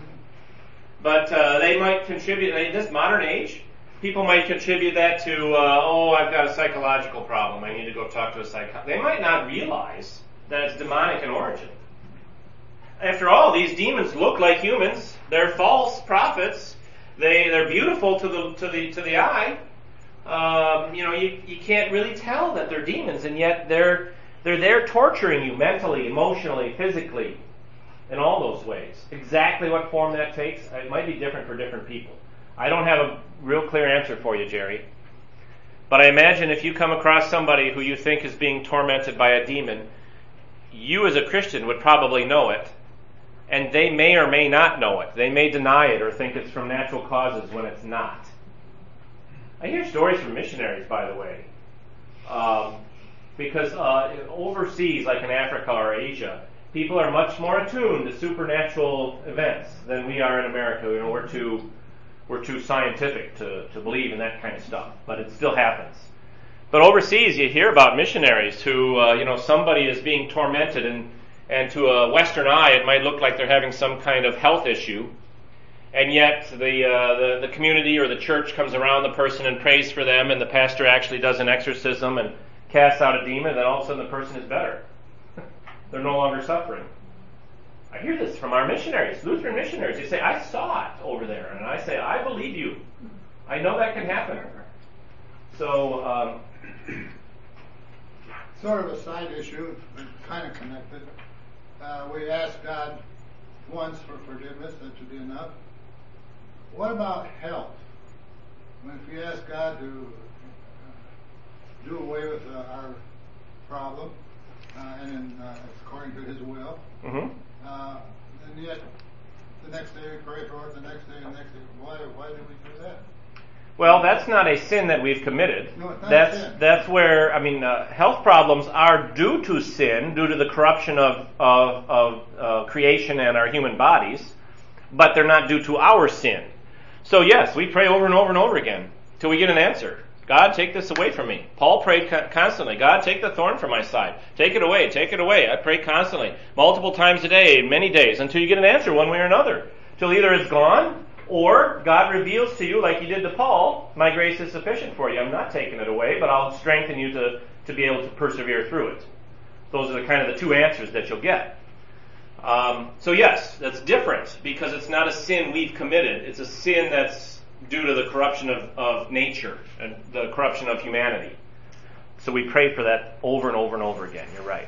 But uh, they might contribute, in this modern age, people might contribute that to, uh, oh, I've got a psychological problem, I need to go talk to a psychologist. They might not realize that it's demonic in origin. After all, these demons look like humans. They're false prophets. They, they're beautiful to the, to the, to the eye. Um, you know, you, you can't really tell that they're demons, and yet they're they're there torturing you mentally, emotionally, physically, in all those ways. Exactly what form that takes, it might be different for different people. I don't have a real clear answer for you, Jerry. But I imagine if you come across somebody who you think is being tormented by a demon, you as a Christian would probably know it, and they may or may not know it. They may deny it or think it's from natural causes when it's not. I hear stories from missionaries, by the way, um, because uh, overseas, like in Africa or Asia, people are much more attuned to supernatural events than we are in America. You know, we're too we're too scientific to, to believe in that kind of stuff, but it still happens. But overseas, you hear about missionaries who, uh, you know, somebody is being tormented, and and to a Western eye, it might look like they're having some kind of health issue. And yet the, uh, the the community or the church comes around the person and prays for them, and the pastor actually does an exorcism and casts out a demon, and then all of a sudden the person is better. They're no longer suffering. I hear this from our missionaries, Lutheran missionaries. They say, I saw it over there. And I say, I believe you. I know that can happen. So, um, sort of a side issue, but kind of connected. Uh, we asked God once for forgiveness, that should be enough. What about health? I mean, if you ask God to uh, do away with uh, our problem, uh, and in, uh, according to His will, mm-hmm. uh, and yet the next day we pray for it, the next day, the next day. Why? Why do we do that? Well, that's not a sin that we've committed. No, it's not that's a sin. that's where I mean, uh, health problems are due to sin, due to the corruption of of, of uh, creation and our human bodies, but they're not due to our sin. So yes, we pray over and over and over again till we get an answer. God, take this away from me. Paul prayed co- constantly. God, take the thorn from my side. Take it away. Take it away. I pray constantly, multiple times a day, many days, until you get an answer one way or another. Till either it's gone, or God reveals to you, like He did to Paul, my grace is sufficient for you. I'm not taking it away, but I'll strengthen you to, to be able to persevere through it. Those are the kind of the two answers that you'll get. Um, so yes, that's different because it's not a sin we've committed. It's a sin that's due to the corruption of, of nature and the corruption of humanity. So we pray for that over and over and over again. You're right.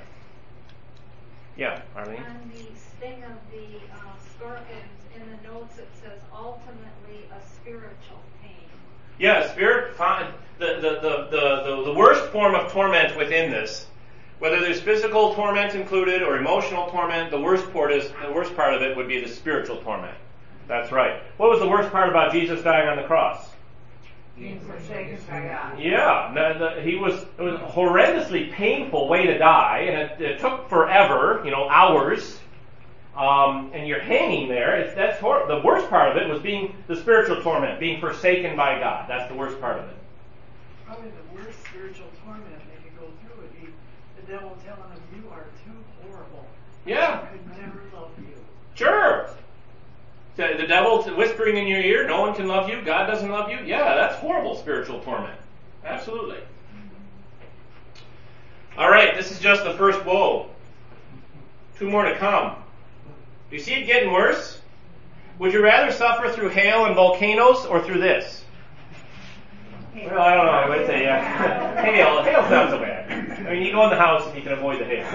Yeah, Arlene? On the sting of the uh, scorpions, in the notes it says ultimately a spiritual pain. Yeah, spirit. The, the, the, the, the, the worst form of torment within this, whether there's physical torment included or emotional torment, the worst part is the worst part of it would be the spiritual torment. That's right. What was the worst part about Jesus dying on the cross? Being forsaken by God. Yeah, the, the, he was. It was a horrendously painful way to die, and it, it took forever. You know, hours. Um, and you're hanging there. It's, that's hor- the worst part of it was being the spiritual torment, being forsaken by God. That's the worst part of it. Probably the worst spiritual torment they could go through would be the devil telling them, you are too horrible. Yeah. I could never love you. Sure. The, the devil whispering in your ear, no one can love you, God doesn't love you. Yeah, that's horrible spiritual torment. Absolutely. All right, this is just the first woe. Two more to come. Do you see it getting worse? Would you rather suffer through hail and volcanoes or through this? Well, I don't know. I would say yeah. hail. Hail's not so bad. I mean, you go in the house and you can avoid the hail.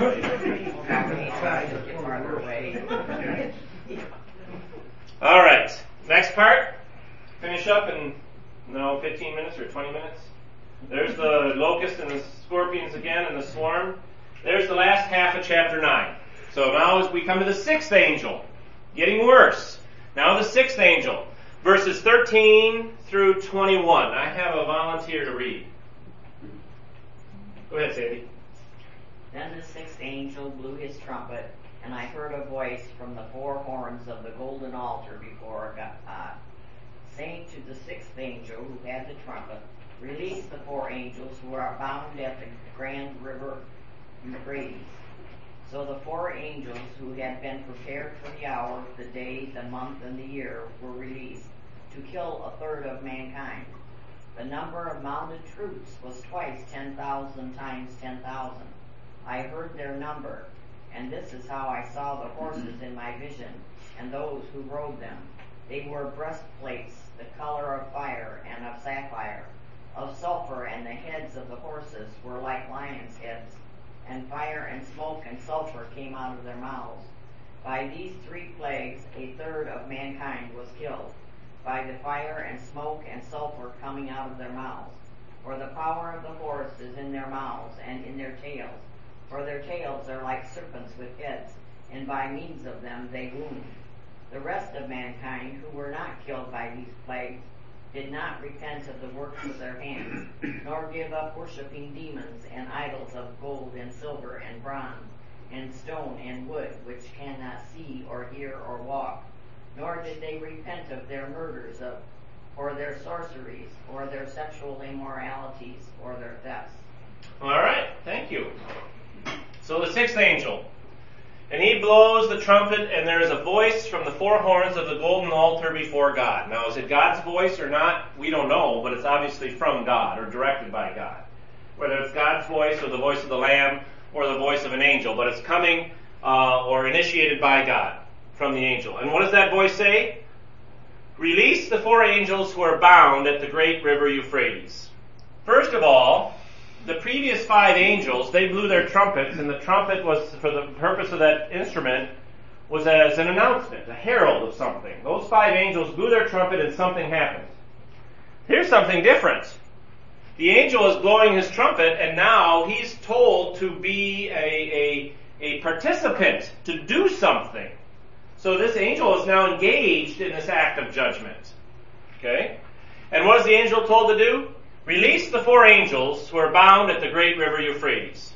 All right. Next part. Finish up in no fifteen minutes or twenty minutes. There's the locust and the scorpions again and the swarm. There's the last half of chapter nine. So now as we come to the sixth angel, getting worse. Now the sixth angel, verses thirteen through twenty-one. I have a volunteer to read. Go ahead, Sandy. Then the sixth angel blew his trumpet, and I heard a voice from the four horns of the golden altar before God, saying to the sixth angel who had the trumpet, "Release the four angels who are bound at the grand river Euphrates." So the four angels who had been prepared for the hour, the day, the month, and the year were released to kill a third of mankind. The number of mounted troops was twice ten thousand times ten thousand. I heard their number, and this is how I saw the horses in my vision, and those who rode them. They wore breastplates, the color of fire and of sapphire, of sulfur, and the heads of the horses were like lions' heads, and fire and smoke and sulfur came out of their mouths. By these three plagues a third of mankind was killed, by the fire and smoke and sulfur coming out of their mouths. For the power of the horse is in their mouths and in their tails, for their tails are like serpents with heads, and by means of them they wound. The rest of mankind who were not killed by these plagues did not repent of the works of their hands, nor give up worshipping demons and idols of gold and silver and bronze, and stone and wood, which cannot see or hear or walk. Nor did they repent of their murders, of, or their sorceries, or their sexual immoralities, or their thefts. All right, thank you. So the sixth angel. And he blows the trumpet, and there is a voice from the four horns of the golden altar before God. Now, is it God's voice or not? We don't know, but it's obviously from God or directed by God. Whether it's God's voice or the voice of the Lamb or the voice of an angel, but it's coming uh, or initiated by God from the angel. And what does that voice say? Release the four angels who are bound at the great river Euphrates. First of all, the previous five angels, they blew their trumpets, and the trumpet was, for the purpose of that instrument, was as an announcement, a herald of something. Those five angels blew their trumpet and something happened. Here's something different. The angel is blowing his trumpet, and now he's told to be a, a, a participant, to do something. So this angel is now engaged in this act of judgment. Okay? And what is the angel told to do? Release the four angels who are bound at the great river Euphrates.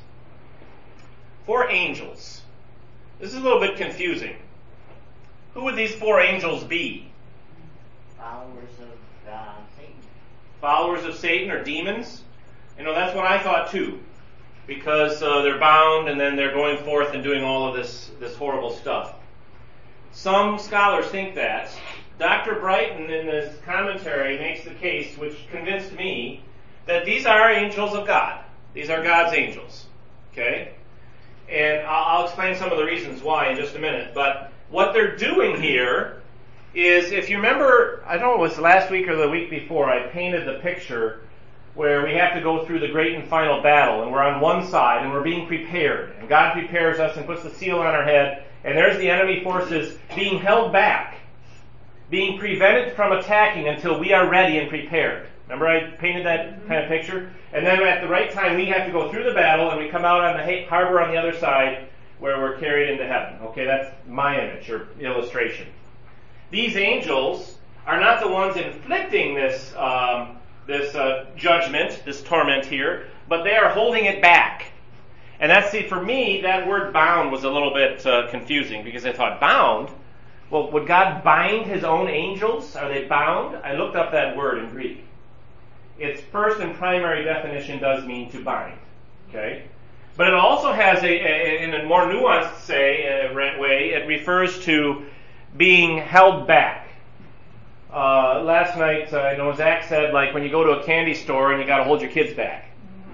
Four angels. This is a little bit confusing. Who would these four angels be? Followers of uh, Satan. Followers of Satan or demons? You know, that's what I thought too. Because uh, they're bound and then they're going forth and doing all of this, this horrible stuff. Some scholars think that. Doctor Brighton, in his commentary, makes the case, which convinced me, that these are angels of God. These are God's angels. Okay? And I'll, I'll explain some of the reasons why in just a minute. But what they're doing here is, if you remember, I don't know, it was last week or the week before, I painted the picture where we have to go through the great and final battle, and we're on one side, and we're being prepared. And God prepares us and puts the seal on our head, and there's the enemy forces being held back, being prevented from attacking until we are ready and prepared. Remember I painted that kind of picture? And then at the right time we have to go through the battle and we come out on the harbor on the other side where we're carried into heaven. Okay, that's my image or illustration. These angels are not the ones inflicting this um, this uh, judgment, this torment here, but they are holding it back. And that's, see, for me, that word bound was a little bit uh, confusing because I thought, bound? Well, would God bind his own angels? Are they bound? I looked up that word in Greek. Its first and primary definition does mean to bind. Okay? But it also has, a, a in a more nuanced say, uh, way, it refers to being held back. Uh, last night, uh, I know Zach said, like, when you go to a candy store and you got to hold your kids back.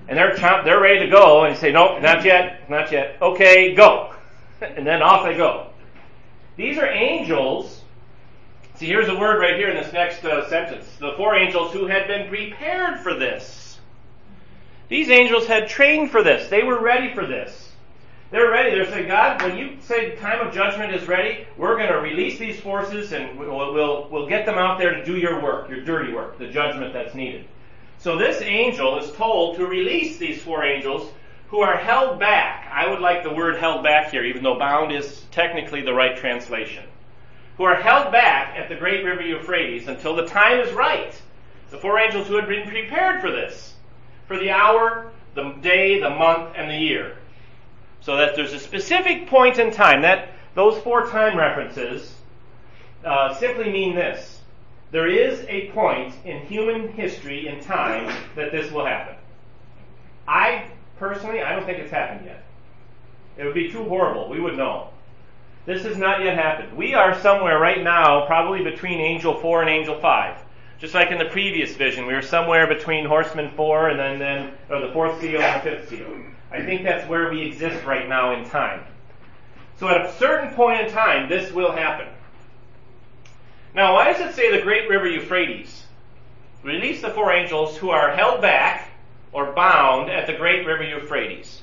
And they're chomp, they're ready to go, and you say, nope, not yet, not yet. Okay, go. And then off they go. These are angels. See, here's a word right here in this next uh, sentence. The four angels who had been prepared for this. These angels had trained for this. They were ready for this. They're ready. They're saying, God, when you say the time of judgment is ready, we're going to release these forces and we'll, we'll, we'll get them out there to do your work, your dirty work, the judgment that's needed. So this angel is told to release these four angels who are held back. I would like the word held back here, even though bound is technically the right translation. Who are held back at the great river Euphrates until the time is right. The four angels who had been prepared for this. For the hour, the day, the month, and the year. So that there's a specific point in time. That those four time references uh, simply mean this. There is a point in human history, in time, that this will happen. I, personally, I don't think it's happened yet. It would be too horrible. We would know. This has not yet happened. We are somewhere right now, probably between angel four and angel five. Just like in the previous vision, we were somewhere between horseman four and then, then or the fourth seal and the fifth seal. I think that's where we exist right now in time. So at a certain point in time, this will happen. Now, why does it say the great river Euphrates? Release the four angels who are held back or bound at the great river Euphrates.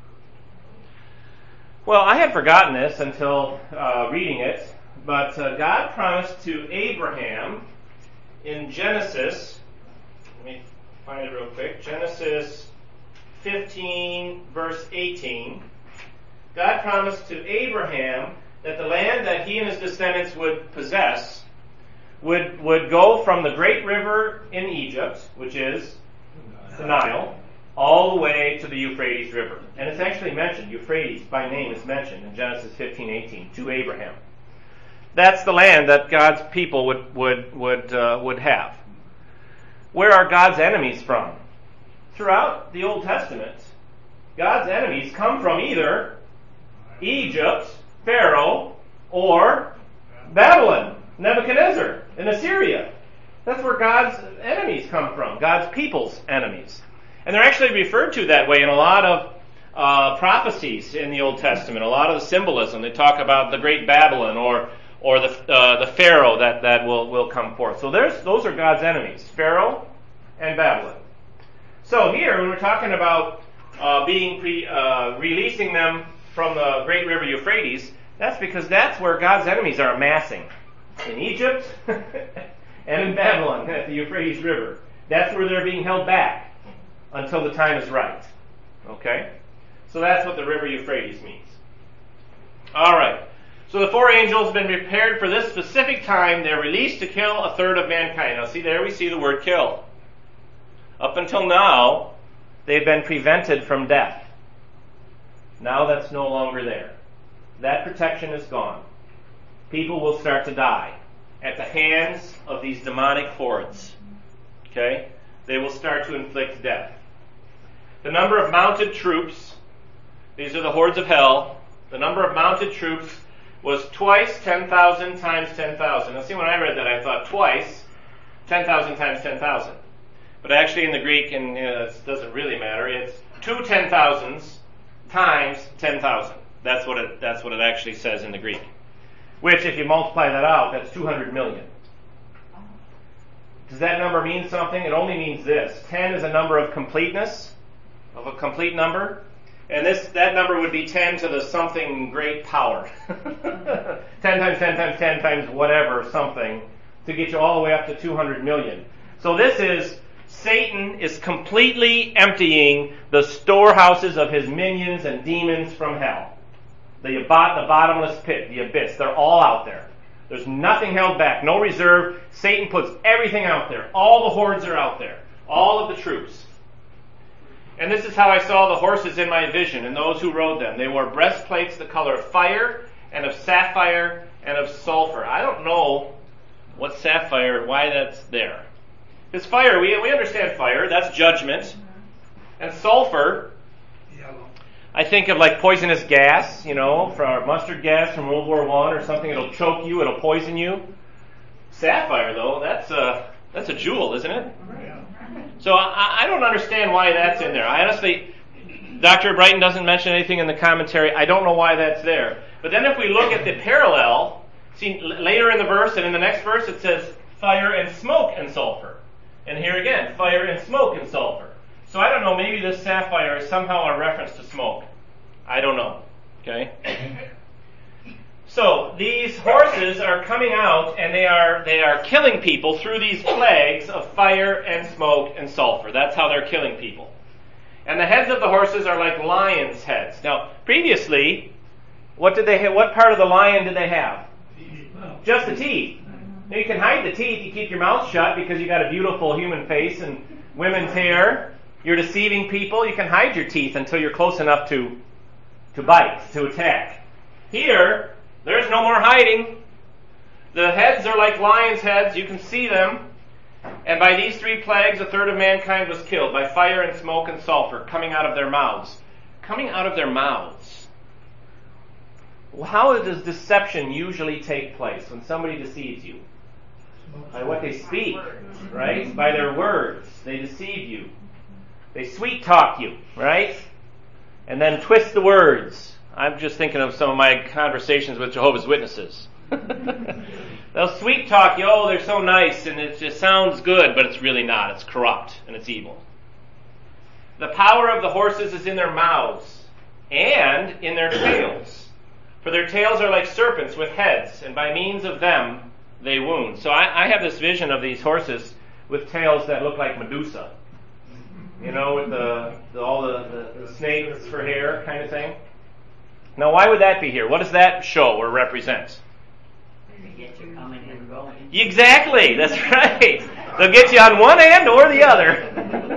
Well, I had forgotten this until uh, reading it, but uh, God promised to Abraham in Genesis, let me find it real quick, Genesis fifteen, verse eighteen. God promised to Abraham that the land that he and his descendants would possess would, would go from the great river in Egypt, which is the Nile, all the way to the Euphrates River. And it's actually mentioned, Euphrates by name is mentioned in Genesis fifteen eighteen to Abraham. That's the land that God's people would would would uh, would have. Where are God's enemies from? Throughout the Old Testament, God's enemies come from either Egypt, Pharaoh, or Babylon, Nebuchadnezzar, and Assyria. That's where God's enemies come from, God's people's enemies. And they're actually referred to that way in a lot of uh, prophecies in the Old Testament, a lot of the symbolism. They talk about the great Babylon or or the uh, the Pharaoh that, that will, will come forth. So there's those are God's enemies, Pharaoh and Babylon. So here, when we're talking about uh, being pre, uh, releasing them from the great river Euphrates, that's because that's where God's enemies are amassing. In Egypt and in Babylon at the Euphrates River. That's where they're being held back until the time is right. Okay? So that's what the river Euphrates means. Alright. So the four angels have been prepared for this specific time. They're released to kill a third of mankind. Now see, there we see the word kill. Up until now, they've been prevented from death. Now that's no longer there. That protection is gone. People will start to die at the hands of these demonic hordes. Okay? They will start to inflict death. The number of mounted troops, these are the hordes of hell, the number of mounted troops was twice ten thousand times ten thousand. Now see, when I read that I thought twice ten thousand times ten thousand. But actually in the Greek, and you know, it doesn't really matter, it's two ten thousands times ten thousand. That's what it, that's what it actually says in the Greek. Which, if you multiply that out, that's two hundred million. Does that number mean something? It only means this. ten is a number of completeness, of a complete number. And this that number would be ten to the something great power. ten times ten times ten times whatever, something, to get you all the way up to two hundred million. So this is, Satan is completely emptying the storehouses of his minions and demons from hell. The, the bottomless pit, the abyss, they're all out there. There's nothing held back, no reserve. Satan puts everything out there. All the hordes are out there. All of the troops. And this is how I saw the horses in my vision and those who rode them. They wore breastplates the color of fire and of sapphire and of sulfur. I don't know what sapphire, why that's there. Because fire, we, we understand fire, that's judgment. And sulfur, I think of like poisonous gas, you know, from mustard gas from World War One or something. It'll choke you, it'll poison you. Sapphire, though, that's uh, That's a jewel, isn't it? Yeah. So I, I don't understand why that's in there. I honestly, Doctor Brighton doesn't mention anything in the commentary. I don't know why that's there. But then if we look at the parallel, see later in the verse and in the next verse it says fire and smoke and sulfur. And here again, fire and smoke and sulfur. So I don't know, maybe this sapphire is somehow a reference to smoke. I don't know. Okay? So these horses are coming out and they are they are killing people through these plagues of fire and smoke and sulfur. That's how they're killing people. And the heads of the horses are like lions' heads. Now, previously, what did they ha- what part of the lion did they have? Just the teeth. Now you can hide the teeth, you keep your mouth shut because you got a beautiful human face and women's hair. You're deceiving people, you can hide your teeth until you're close enough to to bite, to attack. Here, there's no more hiding. The heads are like lions' heads. You can see them. And by these three plagues, a third of mankind was killed by fire and smoke and sulfur coming out of their mouths. Coming out of their mouths. How does deception usually take place when somebody deceives you? By what they speak, right? By their words. They deceive you. They sweet talk you, right? And then twist the words. I'm just thinking of some of my conversations with Jehovah's Witnesses. They'll sweet talk you, oh, they're so nice, and it just sounds good, but it's really not. It's corrupt, and it's evil. The power of the horses is in their mouths and in their tails. For their tails are like serpents with heads, and by means of them they wound. So I, I have this vision of these horses with tails that look like Medusa. You know, with the, the all the, the, the snakes for hair kind of thing. Now, why would that be here? What does that show or represent? To get you coming and going. Exactly, that's right. They'll get you on one end or the other.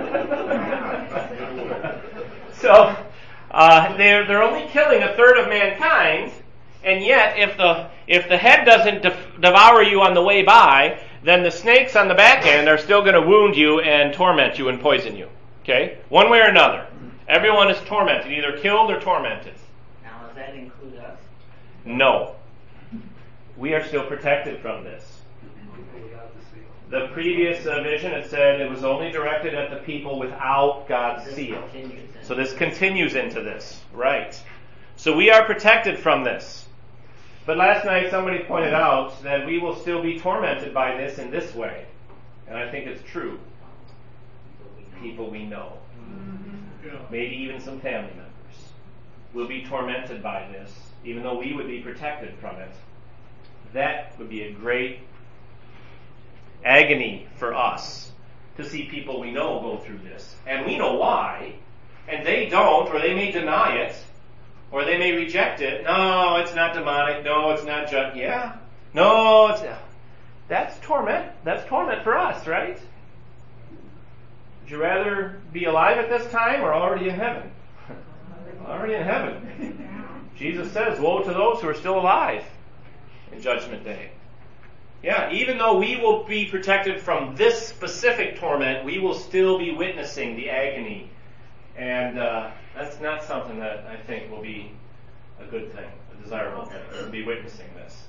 So, uh, they're they're only killing a third of mankind, and yet if the if the head doesn't def- devour you on the way by, then the snakes on the back end are still going to wound you and torment you and poison you. Okay, one way or another, everyone is tormented, either killed or tormented. Now, does that include us? No. We are still protected from this. The previous uh, vision, it said it was only directed at the people without God's This seal. continues in- So this continues into this. Right. So we are protected from this. But last night somebody pointed out that we will still be tormented by this in this way. And I think it's true. People we know. Yeah. Maybe even some family members will be tormented by this, even though we would be protected from it. That would be a great agony for us to see people we know go through this. And we know why, and they don't, or they may deny it, or they may reject it. No, it's not demonic. No, it's not just, yeah. No, it's, that's torment. That's torment for us, right? Would you rather be alive at this time or already in heaven? Already in heaven. Jesus says, woe to those who are still alive in Judgment Day. Yeah, even though we will be protected from this specific torment, we will still be witnessing the agony. And uh, that's not something that I think will be a good thing, a desirable thing, to be witnessing this.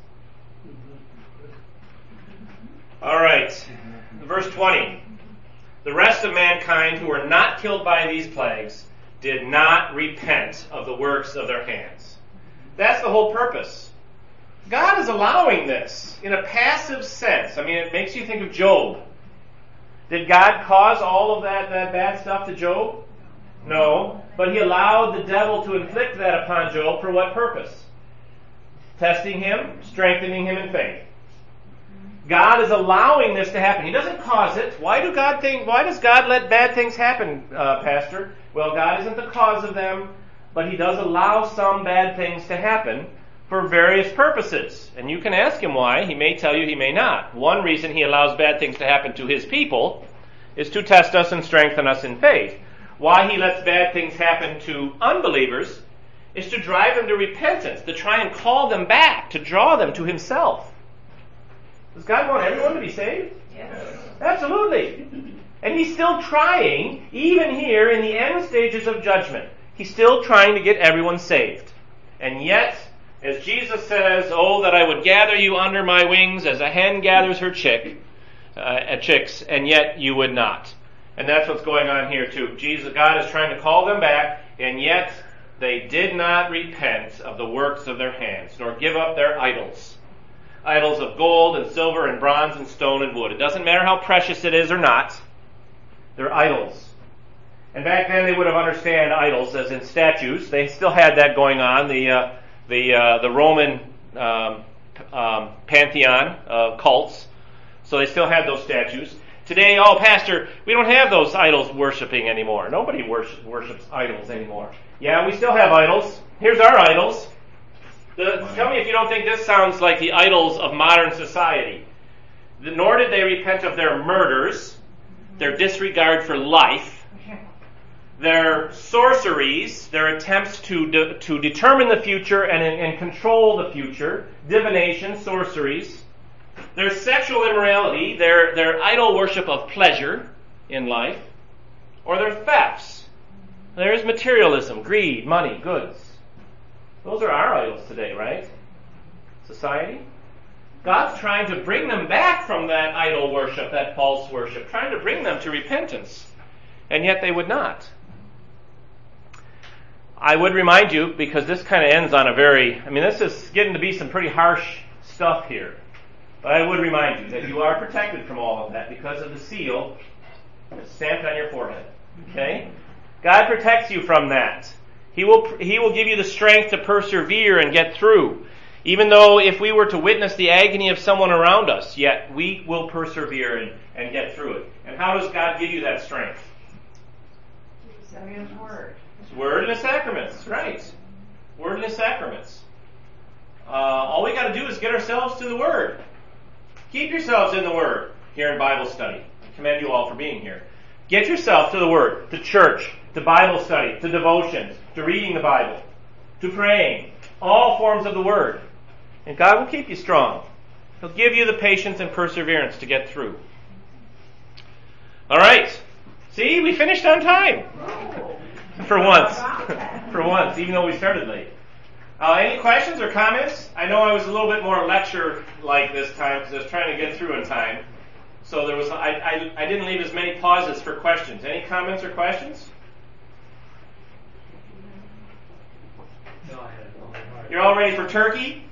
All right, verse twenty. The rest of mankind who were not killed by these plagues did not repent of the works of their hands. That's the whole purpose. God is allowing this in a passive sense. I mean, it makes you think of Job. Did God cause all of that, that bad stuff to Job? No. But he allowed the devil to inflict that upon Job for what purpose? Testing him, strengthening him in faith. God is allowing this to happen. He doesn't cause it. Why do God think? Why does God let bad things happen, uh, Pastor? Well, God isn't the cause of them, but He does allow some bad things to happen for various purposes. And you can ask Him why. He may tell you, He may not. One reason He allows bad things to happen to His people is to test us and strengthen us in faith. Why He lets bad things happen to unbelievers is to drive them to repentance, to try and call them back, to draw them to Himself. Does God want everyone to be saved? Yes. Absolutely. And He's still trying, even here in the end stages of judgment, He's still trying to get everyone saved. And yet, as Jesus says, oh, that I would gather you under my wings as a hen gathers her chick, uh, chicks, and yet you would not. And that's what's going on here too. Jesus, God is trying to call them back, and yet they did not repent of the works of their hands, nor give up their idols. Idols of gold and silver and bronze and stone and wood. It doesn't matter how precious it is or not. They're idols. And back then they would have understood idols as in statues. They still had that going on. The uh, the uh, the Roman um, um, pantheon of cults. So they still had those statues. Today, oh, Pastor, we don't have those idols worshiping anymore. Nobody worship, worships idols anymore. Yeah, we still have idols. Here's our idols. The, tell me if you don't think this sounds like the idols of modern society. The, nor did they repent of their murders, their disregard for life, their sorceries, their attempts to de, to determine the future and, and control the future, divination, sorceries, their sexual immorality, their, their idol worship of pleasure in life, or their thefts. There's materialism, greed, money, goods. Those are our idols today, right? Society. God's trying to bring them back from that idol worship, that false worship, trying to bring them to repentance. And yet they would not. I would remind you, because this kind of ends on a very, I mean, this is getting to be some pretty harsh stuff here. But I would remind you that you are protected from all of that because of the seal that's stamped on your forehead. Okay? God protects you from that. He will, He will give you the strength to persevere and get through. Even though if we were to witness the agony of someone around us, yet we will persevere and, and get through it. And how does God give you that strength? His word. His word and the sacraments, right. Word and the sacraments. Uh, all we got to do is get ourselves to the Word. Keep yourselves in the Word here in Bible study. I commend you all for being here. Get yourself to the Word, to church, to Bible study, to devotions, to reading the Bible, to praying. All forms of the Word. And God will keep you strong. He'll give you the patience and perseverance to get through. All right. See, we finished on time. For once. For once, even though we started late. Uh, any questions or comments? I know I was a little bit more lecture-like this time because I was trying to get through in time. So there was I, I, I didn't leave as many pauses for questions. Any comments or questions? You're all ready for turkey?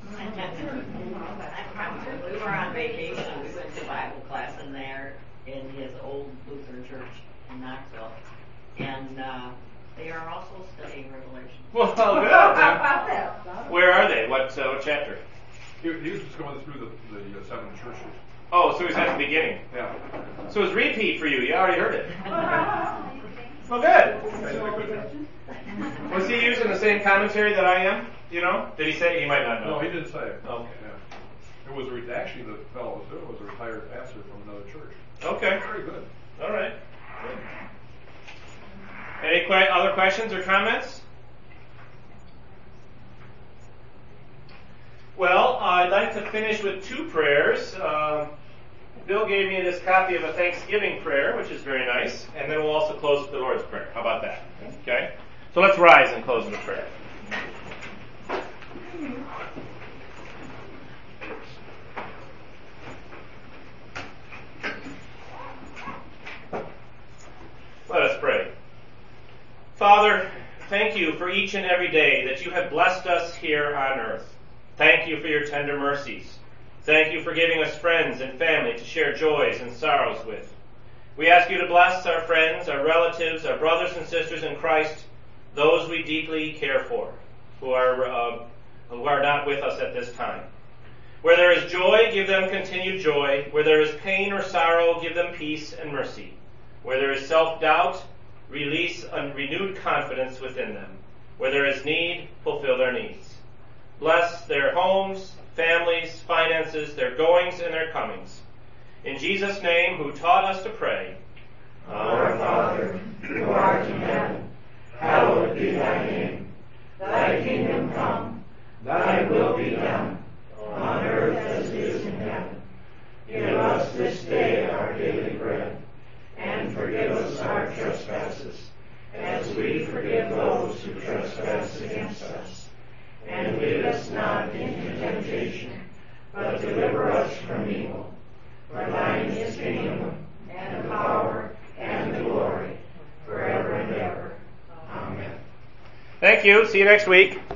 We were on vacation. We went to Bible class in there in his old Lutheran church in Knoxville. And uh, they are also studying Revelation. Well, good. Where are they? What, uh, what chapter? He, he was just going through the, the uh, seven churches. Oh, so he's at the beginning. Yeah. So it's repeat for you. You already heard it. Well, good. Was he using the same commentary that I am? You know? Did he say? He might not know. No, he didn't say it. Okay. Yeah. It was re- actually the fellow was doing was a retired pastor from another church. Okay. Very good. All right. Good. Any que- other questions or comments? Well, I'd like to finish with two prayers. Um, Bill gave me this copy of a Thanksgiving prayer, which is very nice, and then we'll also close with the Lord's Prayer. How about that? Okay? So let's rise and close with prayer. Let us pray. Father, thank you for each and every day that you have blessed us here on earth. Thank you for your tender mercies. Thank you for giving us friends and family to share joys and sorrows with. We ask you to bless our friends, our relatives, our brothers and sisters in Christ, those we deeply care for, who are uh, who are not with us at this time. Where there is joy, give them continued joy. Where there is pain or sorrow, give them peace and mercy. Where there is self-doubt, release a renewed confidence within them. Where there is need, fulfill their needs. Bless their homes, families, finances, their goings and their comings. In Jesus' name, who taught us to pray. Our Father, who art in heaven, hallowed be thy name. Thy kingdom come, thy will be done, on earth as it is in heaven. Give us this day our daily bread, and forgive us our trespasses, as we forgive those who trespass against us. And lead us not into temptation, but deliver us from evil. For thine is the Thank you. See you next week.